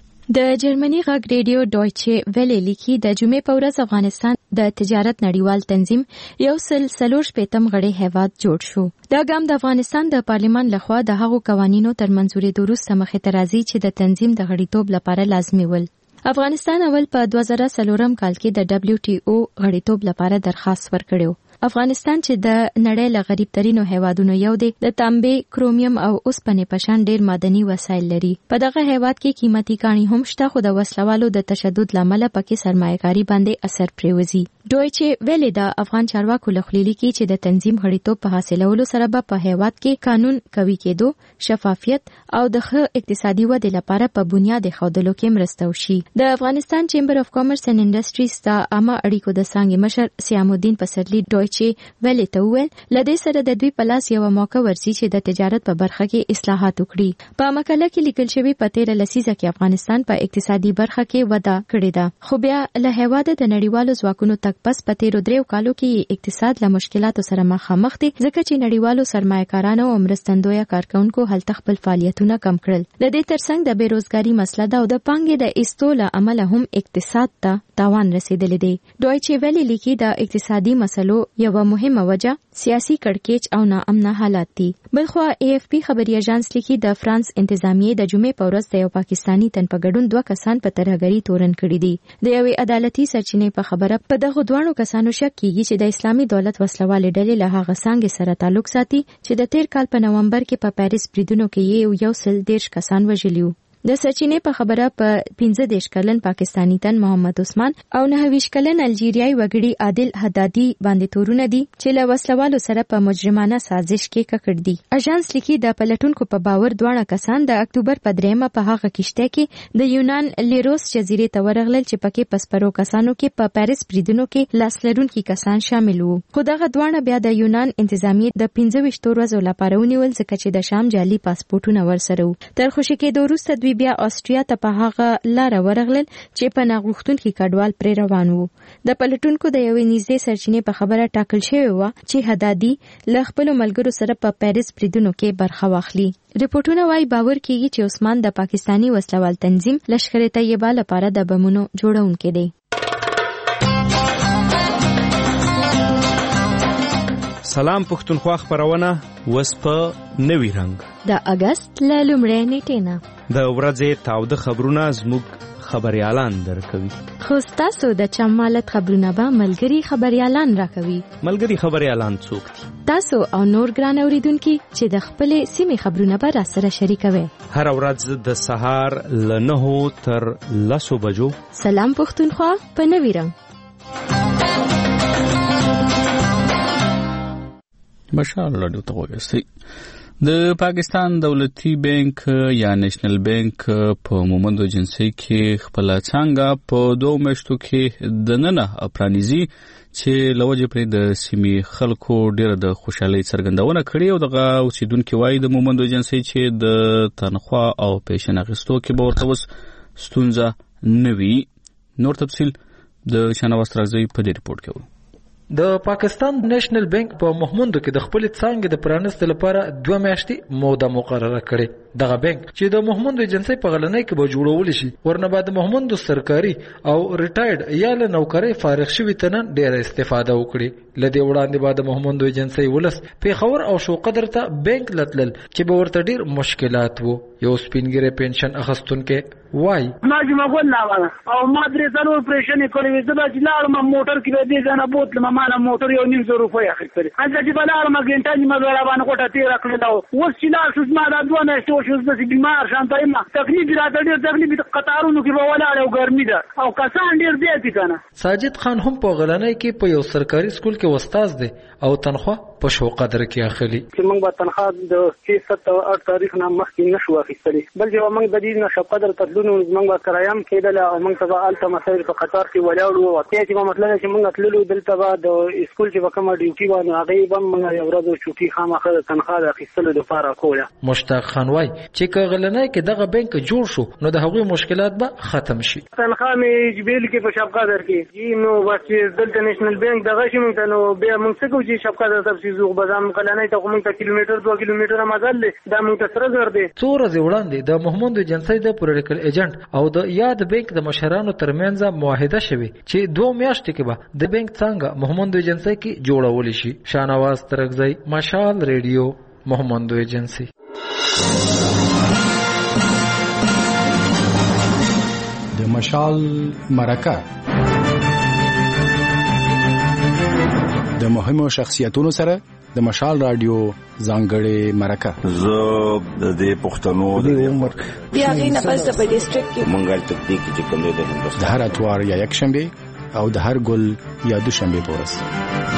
د جرمني غږ ریډیو ډویچه ویلې لیکي د جمعې په ورځ افغانستان د تجارت نړیوال تنظیم یو سل څلور شپېتم غړی هیواد جوړ شو. دا ګام د افغانستان د پارلیمان لخوا د هغو قوانینو تر منځوري وروسته مخې ته راځي چې د تنظیم د غړیتوب لپاره لازمي ول. افغانستان اول په دوه زره څلورم کال کې د دبليو ټي او غړیتوب لپاره درخواست ورکړو. افغانستان چې د نړۍ له غریب ترینو هیوادونو یو دی، د تانبې، کرومیم او اوسپنې په شان ډیر معدني وسایل لري. په دغه هیواد کې قیمتي کاڼي هم شته، خو د وسلوالو د تشدد لامل پکې سرمایه‌کاري باندې اثر پریوزي. ډویچه ویلې د افغان چارواکو لخوا لیکي چې د تنظیم غړیتوب په حاصلولو سره به په هیواد کې قانون قوي کېدو، شفافیت او د ښه اقتصادي ودې لپاره په بنیاد ایښودلو کې مرسته وشي. د افغانستان چیمبر اف کامرس اینډ انډسټریز د عامه اړیکو د څانګې مشر سیام الدین پسرلی ډویچه ویلې ته وویل لدې سره د دوی په لاس یو موقع ورسي چې د تجارت په برخه کې اصلاحات وکړي. په مقاله کې لیکل شوی په تیره لسیزه کې افغانستان په اقتصادي برخه کې وده کړې ده، خو بیا له هیواده د نړیوالو ځواکونو تک پس په تیرو دریو کالو کې اقتصاد له مشکلاتو سره مخامخ دي، ځکه چې نړیوالو سرمایه‌کارانو او مرستندویه کارکونکو هلته خپل فعالیتونه کم کړل. د دې ترڅنګ د بیروزګاری مسله ده او د پانګې د ایستو له امله هم اقتصاد ته تاوان رسیدلی دی. ډویچه ویلې لیکي د اقتصادي مسلو یوه مهمه وجه سیاسي کړکېچ او ناامنه حالات دي. بلخوا ای اف پی خبري اژانس لیکي د فرانس انتظامیه د جمعې په ورځ د یو پاکستانی تن په ګډون دوه کسان په ترهګرۍ تورن کړي دي. د یوې عدالتي سرچینې په خبره په دغه دوه کسانو شک کیږي چې د اسلامي دولت وسلوالې ډلې له هغه څنګه سره تعلق ساتي چې د تیر کال په نومبر کې په پاریس بریدونو کې یو سل دیرش کسان وژلي. د سرچینې په خبره په پنځه دیرش کلن پاکستانی تن محمد عثمان او نهه ویشت کلن الجیریایي وګړي عادل حدادي باندې تورونه دي چې له وسلوالو سره په مجرمانه سازش کې ککړ دي. اژانس لیکي د پلټونکو په باور دوه کسان د اکتوبر په دریمه په هغه کشته کې د یونان لیروس جزیرې ته ورغلل چې پکې پسپرو کسانو کې په پاریس بریدونو کې لاس لرونکي کسان شامل وو. خو دغه دوه بیا د یونان انتظامیه د پنځه ویشت ورځو لپاره ونیول ځکه چې د شام جعلي پاسپورتونه ورسره وو. تر خوشي کېدو وروسته بیا آسټریا ته په هغه لار ورغلل چې په ناغوښتونکي کډوال پر روان وو. د پلټونکو د یوې نږدې سرچینې په خبره ټاکل شوی و چې حدادي له خپل ملګرو سره په پاریس بریدونو کې برخه واخلي. ریپورتونه وايي باور کیږي چې عثمان د پاکستانی وسلوال تنظیم لشکر طیبه لپاره د بمونو جوړونکی دی. سلام پښتونخوا خبرونه وس په نوي رنگ د اگست ل لومړۍ نیټې نه د ورځې تاوده خبرونه زموږ خبريالان درکوي. خو تاسو د چمالت خبرونه به ملګری خبريالان راکوي. ملګری خبريالان څوک دي؟ تاسو او نور ګران اوریدونکو چې د خپل سیمې خبرونه به را سره شریکوي. هر ورځ د سهار ل نهو تر لسو بجو سلام پښتونخوا په نوي رنگ. ماشاءالله ډېر ته وګورئ. د پاکستان دولتي بانک یا نېشنل بانک په مومندو جنسي کې خپل څنګه په دوه میاشتو کې د ننه پرانیزي چې لوجه پرې د سیمې خلکو ډېر د خوشحالۍ څرګندونه کړې او دغه اوسیدونکو وایي د مومند ایجنسۍ چې د تنخوا او پیشن اخیستو کې به ورته اوس ستونزه نه وي. نور تفصیل د شناوست راځي په دې رپورټ کې. د پاکستان نېشنل بانک په محمندو کې د خپل څنګه د پرانست لپاره دوه میاشتې موده مقرره کړې. دغه بانک چې د محمندو ایجنسۍ په غلنۍ کې به جوړول شي ورنه بعد محمندو سرکاري او ریټایرډ یا له نوکرۍ فارغ شوي تنن ډېره استفاده وکړي. لدې وړاندې بعد محمندو ایجنسۍ ولس پیښور او شو قدر ته بانک لتلل چې به ورته ډېر مشکلات وو. یو سپینګری پنشن اخستونکو وای ما جمع کول لا او ما درې څلور پرېشنې کولې وې زه چې لاړم موټر کې به دې ځنه بوتلم ما نه موټر یو نیم زره روپۍ اخیستلې هلته چې به لاړم ګنټه نیمه بېړه باندې کوټه تېره کړله اوس چې لاړ شو زما دا دوه میاشتې وشو زه چې بیمار شانته یم تکلیف راته ډېر تکلیف قطارونو کې به ولاړ او ګرمي ده او کسان ډېر زیات دي که نه. ساجد خان هم په غلنۍ کې په یو سرکاري سکول کې استاد دی او تنخوا په شو قدر کې اخلي. چې موږ به تنخوا د شپږ سات او اټ تاریخ نه مخکې نشو اخیستلی بل چې موږ د دې نه شو قدر تدلونو موږ به کرایم کېدل او موږ ته به هلته مسایل په قطار کې ولاړ وو. بیا چې به مطلب چې موږ تللو دلته به د سکول چې به کومه ډیوټي وه نو هغې به موږ یو ورځ چوټي خامخا د تنخوا د اخیستلو دپاره کوله. مشتاق خان وایي چې که غلنۍ کې دغه بانک جوړ شو نو د هغوی مشکلات به ختم شي. تنخوا مې جبیل کې په شب قدر کې نو بس چې دلته نېشنل بانک دغه شي موږ ته نو بیا موږ څه کوو چې شب قدر ته زوغ بازام کلنۍ ته موږ ته کیلومتر دوه کیلومتره مزل دی دا موږ ته سره زر دی. څو ورځې وړاندې د محمندو ایجنسۍ د پولیټیکل ایجنټ او د یاد بانک د مشرانو ترمنځ معاهده شوې چې دوه میاشتې کې به د بانک څنګه محمندو ایجنسۍ کې جوړول شي. شانواز ترکزی مشال ریډیو محمندو ایجنسۍ. د مشال مرکه د مهمو شخصیتونو سره د مشال رادیو ځانګړې مرکه. زه د دې پښتنو د عمر بیا غي نه پس په ډیسټریکټ کې منګل تکتیک چې کوم دی د هندوستان د هر اتوار یا یک شنبه او د هر ګل یا دوشنبه په ورځ.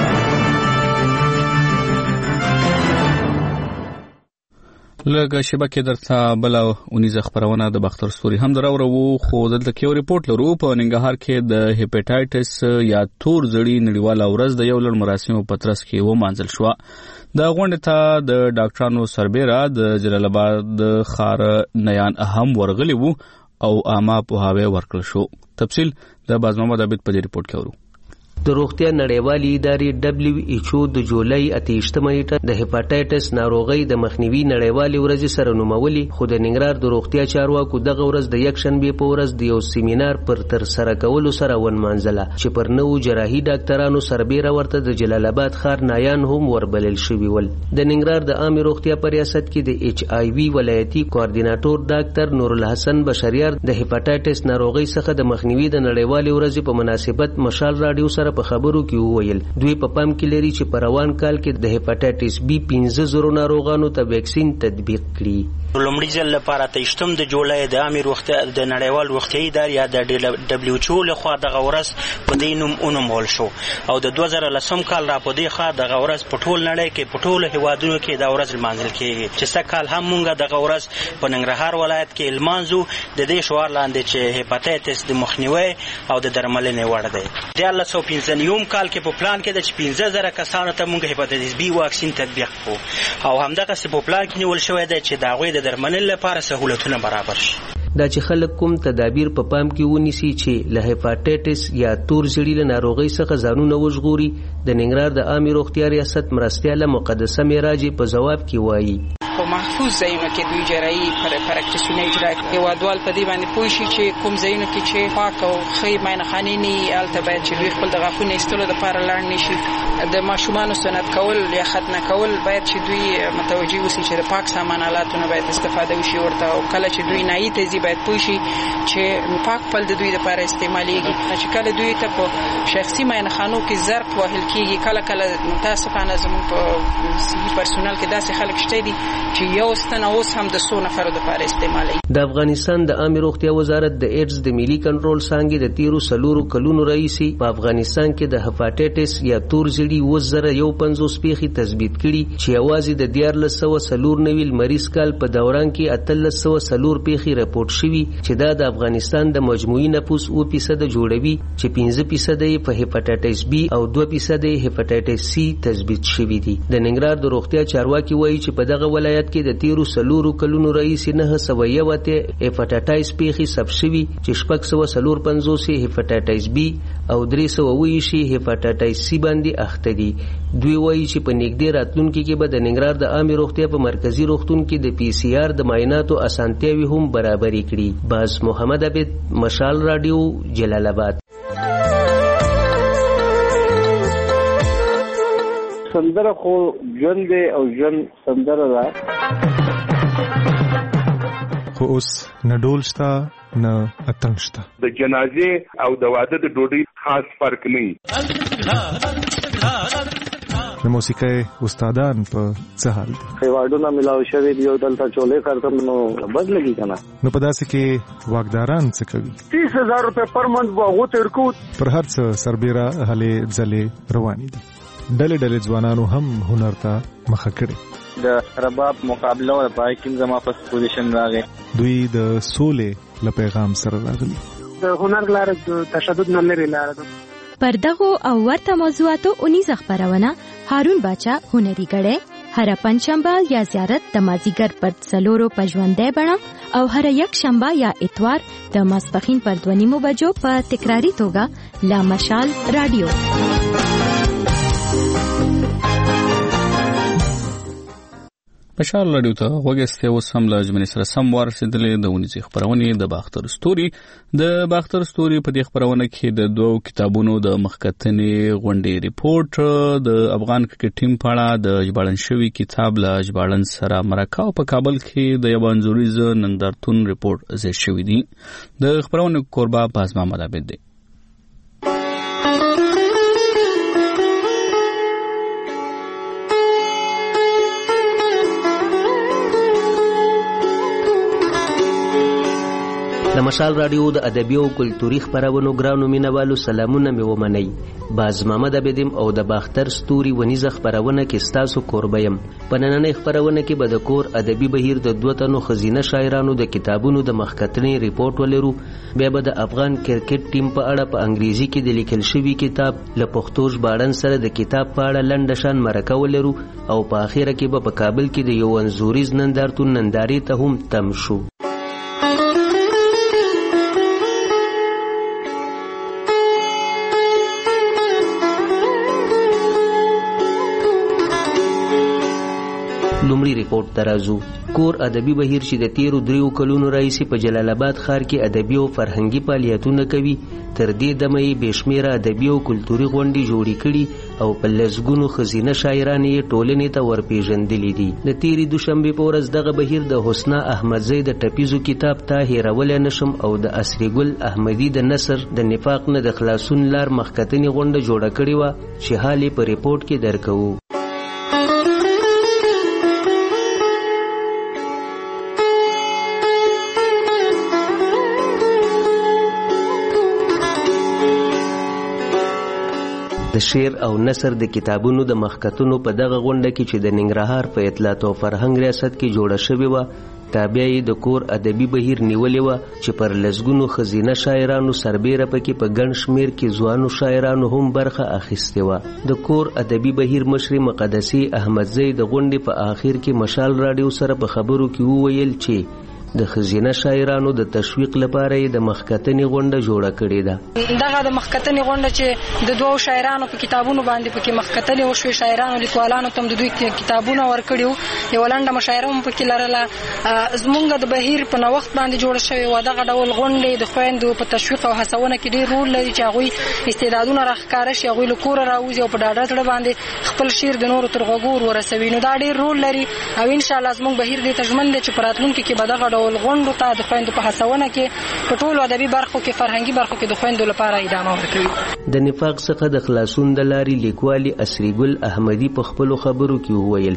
لږه شیبه کې درته بله اونیزه خپرونه د باختر ستوري هم دراوره وو خو دلته کې یو ریپورټ لرو. په ننګرهار کې د هیپاټایټس یا تور زړي نړیواله ورځ د یو لړ مراسمو په ترڅ کې ومانځل شوه. د غونډې ته د ډاکټرانو سربیره د جلال آباد ښار نیان هم ورغلي وو او عامه پوهاوی ورکړل شو. تفصیل د باز محمد عبید په دې ریپورټ کې ورو. د روغتیا نړیوالې ادارې دبليو ایچ او د جولای اتهشتمه نیټه د هیپاټایټس ناروغۍ د مخنیوي نړیوالې ورځ سره نومولي خو د ننګرهار د روغتیا چارواکو دغه ورځ د یک شنبه په ورځ د یو سیمینار پر تر سره کولو سره ونمانځله چې پر نو جراحي ډاکټرانو سربیره ورته د جلال آباد ښار نایان هم وربلل شوي ول. د ننګرهار د عامه روغتیا په ریاست کې د ایچ آی وی ولایتي کوارډیناټور ډاکټر نورالحسن بشریار د هیپاټایټس ناروغۍ څخه د مخنیوي د نړیوالې ورځ په مناسبت مشال رادیو سره په خبرو کې وویل دوی په پام کې لري چې په روان کال کې د هیپاټایټس بی پنځه زره ناروغانو ته ویکسین تطبیق کړي. لومړي ځل لپاره اتهشتم د جولای د عامه روغتیا د نړیوال روغتیايي ادارې یا د دبليو ایچ او لخوا دغه ورځ په دې نوم ونومول شو او د دوه زره لسم کال را په دې ښه دغه ورځ په ټول نړۍ کې په ټولو هیوادونو کې دا ورځ لمانځل کېږي چې سږ کال هم مونږ دغه ورځ په ننګرهار ولایت کې لمانځو د دې شعار لاندې چې هیپاټایټس د مخنیوي او د درملنې وړ دی. د دیارلس سوه پنځه نوي کال کې په پلان کې د چې پنځه زره کسانو ته مونږ هیپاټایټس بي واکسین تطبیق کړو او همدغسې په پلان کې نیول شوی دی چې د هغوی د درملنې لپاره سهولتونه برابر شي. دا چې خلک کوم تدابیر په پام کې ونیسي چې له هیپاټایټس یا تور زړي له ناروغۍ څخه ځانونه وژغوري. د ننګرهار د عامه روغتیا ریاست مرستیاله مقدسه معراجي په ځواب کې وایي په محفوظ ځایونو کې دوی جراحي پر پریکټیسونه اجرا کوي. هیوادوال په دې باندې پوه شي چې کوم ځایونو کې چې پاک او ښې معاینخانې نه وي هلته باید چې دوی خپل د غاښونو ایستلو دپاره لاړ نه شي. د ماشومانو سنت کول یا ختنه کول باید چې دوی متوجه اوسي چې د پاک سامان آلاتونو باید استفاده وشي ورته او کله چې دوی نایي ته ځي باید پوه شي چې پاک پل د دوی دپاره استعمالیږي. چې کله دوی ته په شخصي معاینخانو کې ظرف وهل کېږي کله کله متاسفانه زموږ په صحي پرسونل کې داسې خلک شته دي چې یو یو ستنه اوس هم د څو نفرو دپاره استعمالوي. د افغانستان د عامې روغتیا وزارت د ایډز د ملي کنټرول څانګې د تیرو څلورو کلونو راهیسې په افغانستان کې د هپاټایټس یا تور زیړي اووه زره یو پنځوس پیښې تثبیت کړي چې یوازې د دیارلس سوه څلور نوي لمریز کال په دوران کې اتلس سوه څلور پیښې راپورټ شوي چې دا د افغانستان د مجموعي نفوس اوه فیصده جوړوي چې پنځه فیصده یې په هپاټایټس بي او دوه فیصده یې هپاټایټس سی تثبیت شوي دي. د ننګرهار د روغتیا چارواکي وایي چې په دغه ولایت کې د تیرو څلورو کلونو راهیسې نهه سوه یو اتیا هپاټایټس پیښې ثبت شوي چې شپږ سوه څلور پنځوس یې هپاټایټس بي او درې سوه اووه یې هپاټایټس سی باندې اخته دي. دوی وایي چې په نږدې راتلونکي کې به د ننګرهار د عامې روغتیا په مرکزي روغتون کې د پی سی آر د معایناتو اسانتیاوې هم برابرې کړي. باز محمد عبید، مشال راډیو، جلال آباد. سندره خو ژوند دی او ژوند سندره ده، خو اوس نه ډول شته نه اتڼ شته. د جنازې او د واده د ډوډۍ خاص فرق نه وي. د موسیقۍ استادان په څه حال دي؟ ایوارډونه ملاو شوي دي او دلته چولې کارتم نو بد لګي که نه. نو په داسې کې واکداران څه کوي؟ تیس هزار روپۍ پر منت به هغو ته ورکوو. پر هر څه سربیره هلې ځلې روانې دي. ډلې ډلې ځوانانو هم هنر ته مخه کړې. د رباب مقابله و پای کې زما په پوزیشن راغی. دوی د سولې له پیغام سره راغلي. د هنر لاره د تشدد نه لرې لاره ده. پر دغو او ورته موضوعاتو اونیزه خپرونه هارون باچا هنري ګړی هر پنځشنبه یا زیارت د مازیګر پر څلورو په ژوندۍ بڼه او هر یک شنبه یا اتوار د ماسپښین پر دوه نیمو بجو په تکراري توګه لا مشال راډیو. مشال راډیو ته وګورئ. اوس هم له جملې سره سم ورسېدلې د ونیزې خپرونې د باختر ستوري. د باختر ستوري په دې خپرونه کې د دوو کتابونو د مخکتنې غونډې ریپورت، د افغان کرکټ ټیم په اړه د ژباړن شوي کتاب له ژباړن سره مرکه او په کابل کې د یو انځوریز نندارتون ریپورت ځای شوي دي. د خپرونې کوربه باز محمد عبید دی. د مشال راډیو د ادبي او کلتوري خپرونو ګرانو مینوالو سلامونه مې ومنئ. باز محمد عبیدم او د باختر ستوري ونیزه خپرونه کې ستاسو کوربه یم. په نننۍ خپرونه کې به د کور ادبي بهیر د دوه تنو ښځینه شاعرانو د کتابونو د مخکتنې ریپورټ ولرو. بیا به د افغان کرکټ ټیم په اړه په انګریزي کې د لیکل شوي کتاب له پښتو ژباړن سره د کتاب په اړه لنډه شان مرکه ولرو او په اخره کې به په کابل کې د یو انځوریز نندارتون نندارې ته هم تم شو. لومړی ریپورت ته راځو. کور ادبي بهیر چې د تیرو دریو کلونو راهیسې په جلال آباد ښار کې ادبي او فرهنګي فعالیتونه کوي. تر دې دمه یې بې شمېره ادبي او کلتوري غونډې جوړې کړي او په لسګونو ښځینه شاعران یې ټولنې ته ورپېژندلي دي. د تېرې دوشنبې په ورځ دغه بهیر د حسنا احمدزی د ټپیزو کتاب ته هېرولی نشم او د اصري ګل احمدي د نثر د نفاق نه د خلاصون لار مخکتنې غونډه جوړه کړې وه چې حال یې په ریپورټ کې درکوو. د شعر او نثر د کتابونو د مخکتونو په دغه غونډه کې چې د ننګرهار په اطلاعات او فرهنګ ریاست کې جوړه شوې وه تابع یې د کور ادبي بهیر نیولې وه چې پر لسګونو ښځینه شاعرانو سربیره پکې په ګڼ شمېر کې ځوانو شاعرانو هم برخه اخیستې وه. د کور ادبي بهیر مشرې مقدسي احمدزی د غونډې په آخر کې مشال راډیو سره په خبرو کې وویل چې د ښځینه شاعرانو د تشویق لپاره یې د مخکتنې غونډه جوړه کړې ده. دغه د مخکتنې غونډه چې د دوو شاعرانو په کتابونو باندې پکې مخکتنې وشوې، شاعرانو لیکوالانو ته هم د دوی کتابونه ورکړي وو، یوه لنډه مشاعره هم پکې لرله. زمونږ د بهیر په نوښت باندې جوړه شوې وه. دغه ډول غونډې د خویندو په تشویق او هڅونه کې ډېر رول لري چې هغوی استعدادونه راښکاره شي، هغوی له کوره راوځي او په ډاډه زړه باندې خپل شعر د نورو تر غوږو ورسوي. نو دا ډېر رول لري او انشاءالله زموږ بهیر دې ته ژمن دی چې په راتلونکي کې به دغه ډول غونډو ته د خویندو په هڅونه کې په ټولو ادبي برخو کې فرهنګي برخو کې د خویندو لپاره ادامه ورکوي. د نفاق څخه د خلاصون د لارې لیکوالي اصري ګل احمدي په خپلو خبرو کې وویل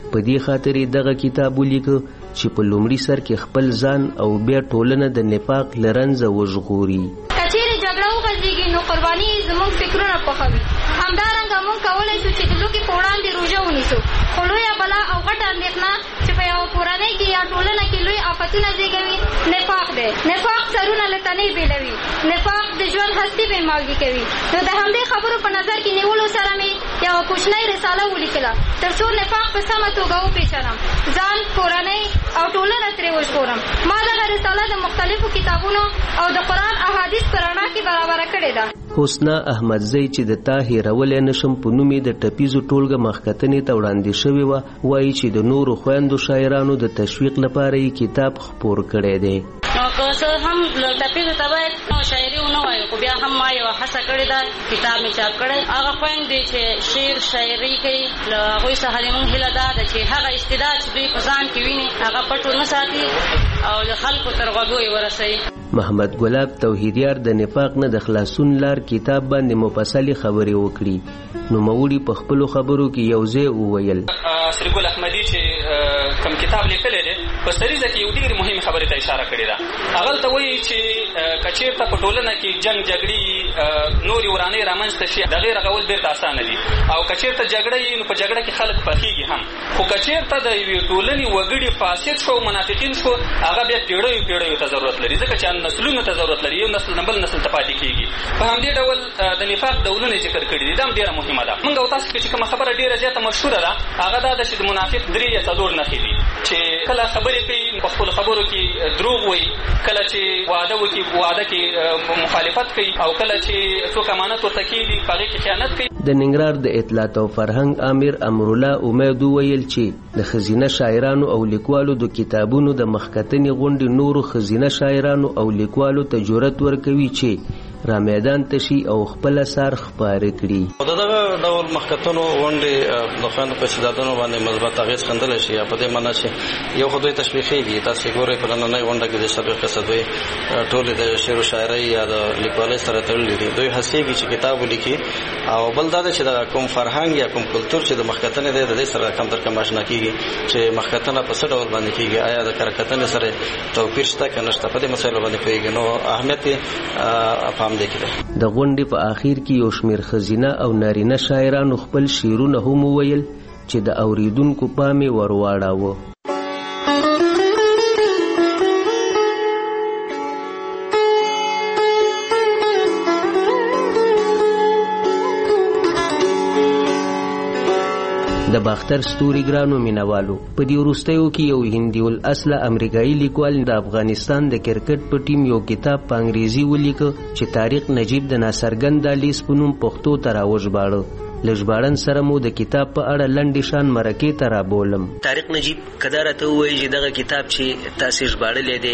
په دې خاطر دغه کتاب ولیکه چې په لومړي سر کې خپل ځان او بیا ټولنه د نفاق لرنځه وژغوري. کچېرې جګړه وغځېږي نو قرباني زموږ فکرونه پوخوي. همدارنګه موږ کولی شو چې د لوږې په وړاندې روژه ونیسو، خو لویه بلا او غټه اندېښنه چې په یوه کورنۍ کې یا ټولنه کې لوی آفتونه زېږوي نفاق دی. نفاق سرونه له تنې بېلوي، نفاق د ژوند هستي بېمالګي کوي. نو د همدې خبرو په نظر کې نیولو سره مې یوه کوچنۍ رساله ولیکله تر څو نفاق په سمه توګه وپېژنم، ځان، کورنۍ او ټولنه ترې وژغورم. ما دغه رساله د مختلفو کتابونو او د قرآن احادیث په رڼا کې برابره کړې ده. حسنا احمدزی چې د تا هیرولی نشم په نوم یې د ټپیزو ټولګه مخکتنې ته وړاندې شوې وه، وایي چې د نورو خویندو شاعرانو د تشویق لپاره یې کتاب خپور کړی دی. نو که څه هم ټپیزو ته باید شاعري ونه وایو، خو بیا هم ما یوه هڅه کړې ده، کتاب مې چاپ کړی. هغه خویندې چې شعر شاعري کوي له هغوی څخه زموږ هیله دا ده چې هغه استعداد چې دوی په ځان کې ویني هغه پټ ونه ساتي او د خلکو تر غوږو یې ورسوي. محمد ګلاب توحیدیار د نفاق نه د خلاصون لار کتاب باندې مفصلې خبرې وکړي. نوموړي په خپلو خبرو کې یو ځای وویل سریګل احمدي چې کوم کتاب لیکلی دی په سریزه کې یو ډېرې مهمې خبرې ته اشاره کړې ده. هغلته وایي چې که چېرته په ټولنه کې جنګ جګړې نورې ورانۍ رامنځته شي د هغې رغول بېرته اسانه دي، او که چېرته جګړه وي نو په جګړه کې خلک پخېږي هم، خو که چېرته د یوې ټولنې وګړي فاسد شو او منافقین شو هغه بیا پیړیو پیړیو ته ضرورت لري، ځکه چې نسلونو ته ضرورت لري، یو نسل نه بل نسل ته پاتې کېږي. په همدې ډول د نفاق ډولونه ذکر کړي دي، دا هم ډېره مهمه ده. موږ او تاسو کې چې کومه خبره ډېره زیاته مشهوره ده هغه دا ده چې د منافق درې یا څلور نښې دي چې کله خبرې کوي په خپلو خبرو کې دروغ وایي، کله چې واده وکړي واده کې مخالفت کوي، او کله چې څوک امانت ورته کېږي په هغې کې خیانت کوي. د ننګرهار د اطلاعات او فرهنګ امیر امرالله امید وویل چې د ښځینه شاعرانو او لیکوالو د کتابونو د مخکتنې غونډې نورو ښځینه شاعرانو او لیکوالو ته جرأت ورکوي چې را میدان ته شي او خپل اثار خپاره کړي. د دغه ډول مخکتنو غونډې د خویندو په استعدادونو باندې مثبت اغېز ښندلی شي، یا په دې معنا چې یو خو دوی تشویقېږي. تاسې ګورئ په نننۍ غونډه کې د څلوېښت کسه دوی ټولې د شعر و شاعرۍ یا د لیکوالۍ سره تړلي دي، دوی هڅېږي چې کتاب ولیکي. او بل دا ده چې د کوم فرهنګ یا کوم کلتور چې د مخکتنې دی د دې سره کم تر کم اشنا کېږي چې مخکتنه په څه ډول باندې کېږي، آیا د کرکتنې سره توپیر شته که نشته، په دې مسایلو باندې پوهېږي. نو اهمیت یې د غونډې په آخر کې یو شمېر ښځینه او نارینه شاعرانو خپل شعرونه هم وویل چې د اوریدونکو پام یې ور واړاوه. د باختر ستوري ګرانو مینوالو، په دې وروستیو کې یو هندي الاصله امریکایي لیکوال د افغانستان د کرکټ په ټیم یو کتاب په انګریزي ولیکه چې طارق نجیب د ناڅرګند دهلیز په نوم پښتو ته راوژباړه. له ژباړن سره مو د کتاب په اړه لنډې شان مرکې ته رابولم. طارق نجیب که دا راته ووایي چې دغه کتاب چې تاسې ژباړلی دی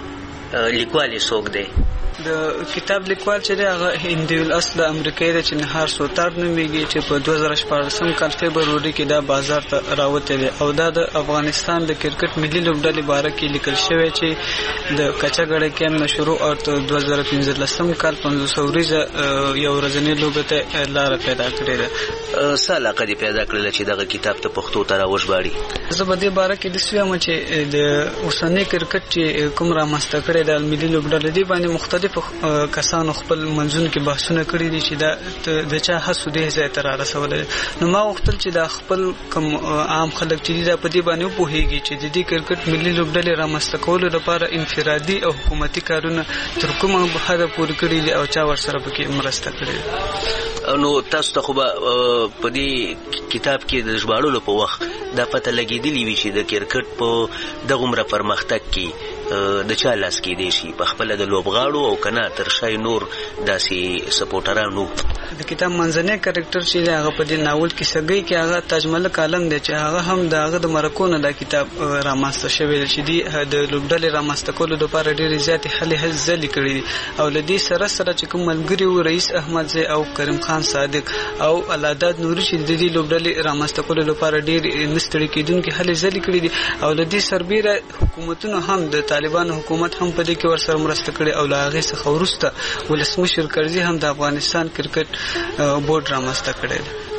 لیکوال یې څوک دی؟ د کتاب لیکوال چې دی هغه هندي الاصله امریکایي دی چې نهار سوتار نومیږي، چې په دوه زره شپاړسم کال فبروري کې دا بازار ته راوتی دی، او دا د افغانستان د کرکټ ملي لوبډلې باره کې لیکل شوی چې د کچهګړی کیمپ نه شروع او تر دوه زره پنځلسم کال پنځوس وریزه یو ورځنۍ لوبې ته لاره پیدا کړې ده. څه علاقه دې پیدا کړله چې دغه کتاب ته پښتو ته راوژباړي؟ زه په دې باره کې داسې وایم چې د اوسنی کرکټ چې کوم رامنځته کړی د ملي لوبډلې دې باندې مختلف کسانو خپل منځونو کې بحثونه کړي دي چې دا د چا هڅو دې ځای ته رارسولی. نو ما غوښتل چې دا خپل کوم عام خلک چې دي دا په دې باندې وپوهېږي چې د دې کرکټ ملي لوبډلې رامنځته کولو لپاره انفرادي او حکومتي کارونه تر کومه حده پورې کړي دي او چا ورسره پکې مرسته کړې ده. نو تاسو ته خو به په دې کتاب کې د ژباړلو په وخت دا پته لګېدلې وي چې د کرکټ په دغومره پرمختګ کې د چا لاس کېدی شي، په خپله د لوبغاړو او که نه تر شای نور داسې سپورټرانو. د کتاب منځنی کرکټر چې دی هغه په دې ناول کې سګۍ کې هغه تاج ملک عالم دی چې هغه هم د هغه د مرکو نه دا کتاب رامنځته شوی دی چې دی د لوبډلې رامنځته کولو لپاره ډېرې زیاتې هلې هڅې کړي دي، او له دې سره سره چې کوم ملګري وو رئیس احمدزی او کریم خان صادق او العداد نوري چې د دې لوبډلې رامنځته کولو لپاره ډېرې نه ستړي کېدونکې هلې ځلې کړي دي، او له دې سربیره حکومتونو هم د طالبانو حکومت هم په دې کې ورسره مرسته کړې، او له هغې څخه وروسته ولسمشر کرزي هم د افغانستان کرکټ بورډ رامنځته کړی دی.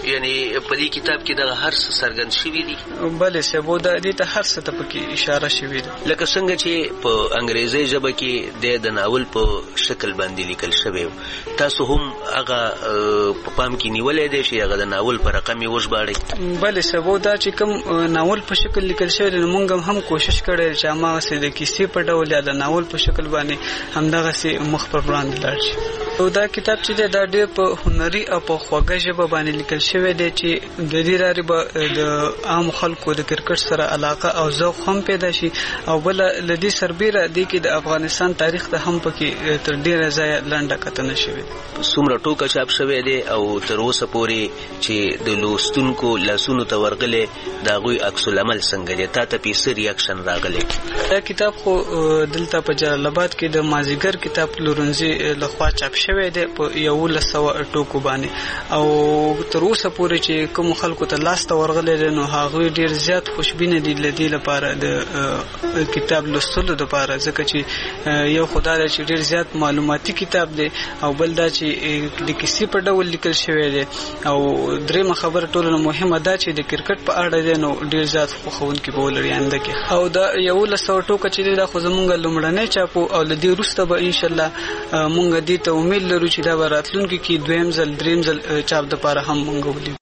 یعنی په دې کتاب کې دغه هر څه څرګند شوي دي؟ بلې صاحب دا دې ته هر څه ته پکې اشاره شوې ده، لکه څنګه چې په انګریزي ژبه کې د ناول په شکل باندې لیکل شوی. تاسو هم هغه په پام کې نیولای دی چې هغه د ناول په رقم یې وژباړئ؟ بلې صاحب دا چې کوم ناول په شکل لیکل شوی دی موږ هم کوشش کړی چې هماغسې د کیسې په ډول یا د ناول په شکل باندې همدغسې مخ پر وړاندې لاړ شي. او دا کتاب چې دی دا ډېر په هنري او په خوږه ژبه باندې لیکل شوی دی چې د دې لارې به د عامو خلکو د کرکټ سره علاقه او ذوق هم پیدا شي، او بله له دې سربیره دې کې د افغانستان تاریخ ته هم پکې تر ډېره ځایه لنډه کتنه شوې ده. څومره ټوکه چاپ شوی دی او تر اوسه پورې چې د لوستونکو لاسونو ته ورغلی د هغوی عکس العمل څنګه دی؟ تا ته پې څه ریاکشن راغلی؟ دا کتاب خو دلته په جلال آباد کې د مازیګر کتاب پلورنځي لخوا چاپ شوی دی په یولس سوه ټوکو باندې، او تر اوسه پورې چې کوم خلکو ته لاس ته ورغلی دی نو هغوی ډېر زیات خوشبینه دي له دې لپاره د کتاب لوستلو دپاره، ځکه چې یو خو دا دی چې ډېر زیات معلوماتي کتاب دی، او بل دا چې د کیسې په ډول لیکل شوی دی، او درېیمه خبره ټولو نه مهمه دا چې د کرکټ په اړه دی نو ډېر زیات خوښوونکي به ولري آینده کې. او دا یولس سوه ټوکه چې دی دا خو زمونږ لومړنی چاپ او له دې وروسته به انشاءالله مونږ دې ته امید لرو چې دا به راتلونکي کې دویم ځل درېیم ځل چاپ دپاره هم مونږ ولیکو.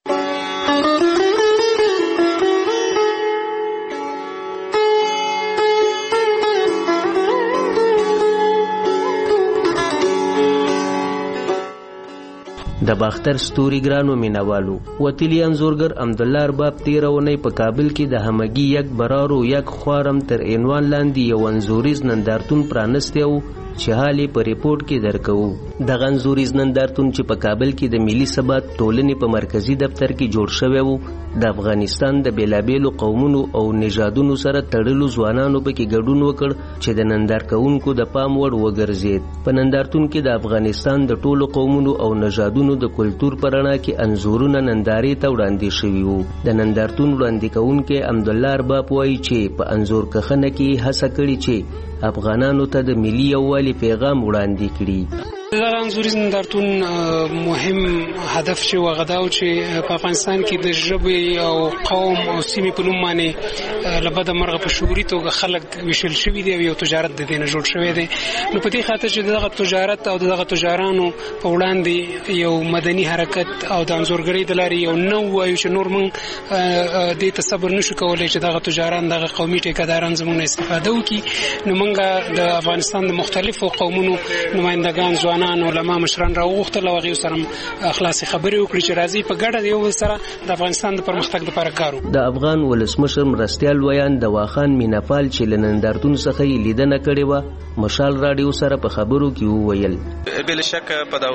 د باختر ستوري ګرانو مینوالو، وتلی انځورګر عبدالله ارباب تېره اونۍ په کابل کې د همګي یک برارو یک خوارم تر عنوان لاندې یو انځوریز نندارتون پرانستی و چې حال یې په ریپورټ کې درکوو. دغه انځوریز نندارتون چې په کابل کې د ملي ثبات ټولنې په مرکزي دفتر کې جوړ شوی و د افغانستان د بیلابیلو قومونو او نژادونو سره تړلو ځوانانو پکې ګډون وکړ چې د نندار کوونکو د پام وړ وګرځېد. په نندارتون کې د افغانستان د ټولو قومونو او نژادونو د کلتور په رڼا کې انځورونه نندارې ته وړاندې شوي وو. د نندارتون وړاندې کوونکی عبدالله ارباب وایي چې په انځور کښنه کې هڅه کړې چې افغانانو ته د ملي یووالي پیغام وړاندې کړي. دغه انځوریز نندارتون مهم هدف چې هغه دا و چې په افغانستان کې د ژبې او قوم او سیمې په نوم باندې له بده مرغه په شعوري توګه خلک ویشل شوي دي او یو تجارت د دې نه جوړ شوی دی. نو په دې خاطر چې دغه تجارت او دغه تجارانو په وړاندې یو مدني حرکت او د انځورګرۍ د لارې یو نو وایو چې نور موږ دې ته صبر نشو کولی چې دغه تجاران دغه قومي ټیکهداران زموږ نه استفاده وکړي. نو موږ د افغانستان د مختلفو قومونو نمایندګان ځوانان علما مشران راوغوښتل او هغوی سره خلاصې خبرې وکړي چې راځي په ګډه یو بل سره د افغانستان د پرمختګ لپاره کار وکړو. د افغان ولسمشر مرستیال ویان دواخان مینافال چې له نندارتون څخه یې لیدنه کړې وه مشال راډیو سره په خبرو کې وویل: بلا شک په دا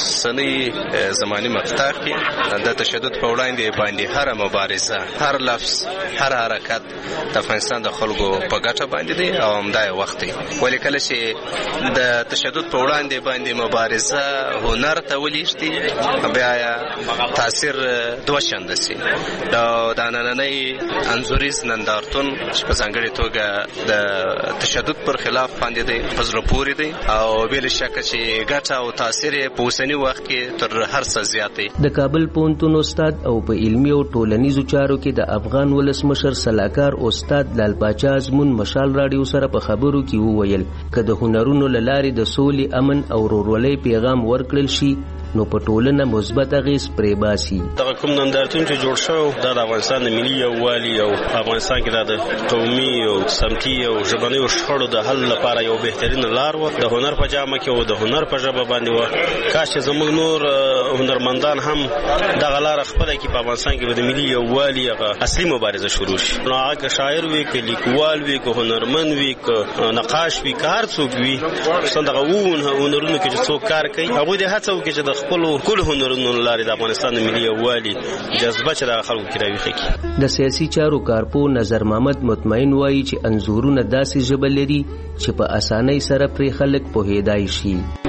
اوسنۍ زماني مقطع کې د تشدد په وړاندې باندې هر مبارزه هر لفظ هر حرکت د افغانستان د خلکو په ګټه باندې دی او همدا وخت دی. ولې کله چې د تشدد په وړاندې باندې مبارزه هنر ته ولېږدي بیا تاثیر دوه چنده سي. د نننۍ انځوریز نندارتون چې په ځانګړې توګه د تشدد پر خلاف باندې دی په زړه پورې دی او بې له شکه چې ګټه او تاثیر یې په اوسني وخت کې تر هر څه زیات دی. د کابل پوهنتون استاد او په علمي او ټولنیزو چارو کې د افغان ولسمشر سلاکار استاد لال پاچا ازمون مشال راډیو سره په خبرو کې وویل که د هنرونو له لارې د سولې، امن او ورورولۍ پیغام ورکړل شي نو په ټولنه مثبت اغېز پرې باسي. دغه کوم نندارتون چې جوړ شو دا د افغانستان د ملي یووالي او افغانستان کې د قومي او سمتي او ژبنیو شخړو د حل لپاره یو بهترین لار و. د هنر په جامه کې او د هنر په ژبه باندې و. کاش چې زموږ نور هنرمندان هم دغه لار خپله کړي په افغانستان کې به د ملي یووالي هغه اصلي مبارزه شروع شي. نو هغه که شاعر وي، که لیکوال وي، که هنرمند وي، که نقاش وي، که هر څوک وي دغه هنرونو کې چې څوک کار کوي هغوی دې هڅه وکړي چې د خپلو کل هنرونو لارې د افغانستان د ملي یووالي جذبه چې د خلکو کې راویښه کړي. د سیاسي چارو کارپو نظر محمد مطمئن وایي چې انځورونه داسې ژبه لري چې په اسانۍ سره پرې خلک پوهېدای شي.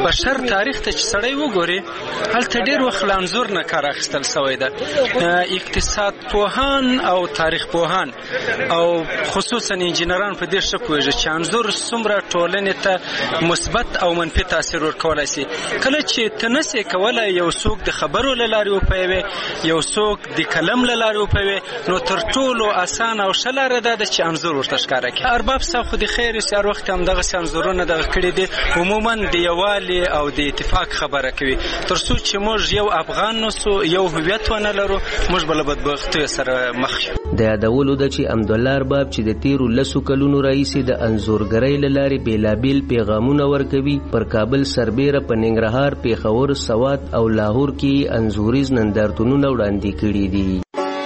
بشر تاریخ ته چې سړی وګوري هلته ډېر وخت له انځور نه کار اخیستل سوی ده. اقتصاد پوهان او تاریخ پوهان او خصوصا انجینران په دې ښه پوهېږي چې انځور څومره ټولنې ته مثبت او منفي تاثیر ورکولی شي. کله چې ته نسې کولی یو څوک د خبرو له لارې وپوهوې، یو څوک د کلم له لارې وپوهوې، نو تر ټولو اسانه او ښه لاره دا ده چې انځور ورته ښکاره کړي. ارباب صاحب خو د خیر اوسي هر وخت همدغسې انځورونه دغه کړي دي، عموما د یووالي او د اتفاق خبره کوي. تر څو چې موږ یو افغان نوسو، یو هویت ونه لرو، موږ به له بدبختیو سره مخ یو. د یادولو ده چې امدالله ارباب چې د تیرو لسو کلونو راهیسې د انځورګرۍ له لارې بېلابېل پیغامونه ورکوي، پر کابل سربیره په ننګرهار، پېښور، سوات او لاهور کې انځوریز نندارتونونه وړاندې کړي دي.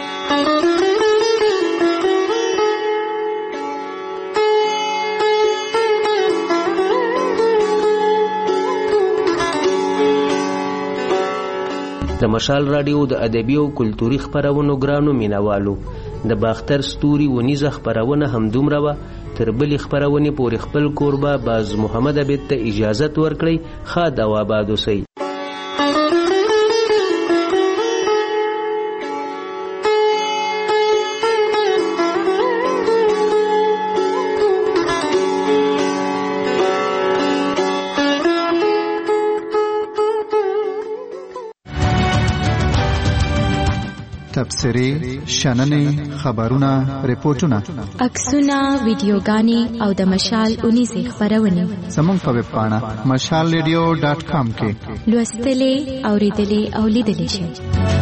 د مشال راډیو د ادبي او کلتوري خپرونو ګرانو مینوالو، د باختر ستوري ونیزه خپرونه همدومره وه. تر بلې خپرونې پورې خپل کوربه باز محمد عبید ته اجازت ورکړئ. ښاد او آباد اوسئ. تبصرې، شننې، خبرونه، ریپورتونه، عکسونه، ویډیوګانې او د مشال اونیزې خپرونې زموږ په ویب پاڼه مشال ریډیو ډاټ کام کې لوستلې، اوریدلې او لیدلې شئ.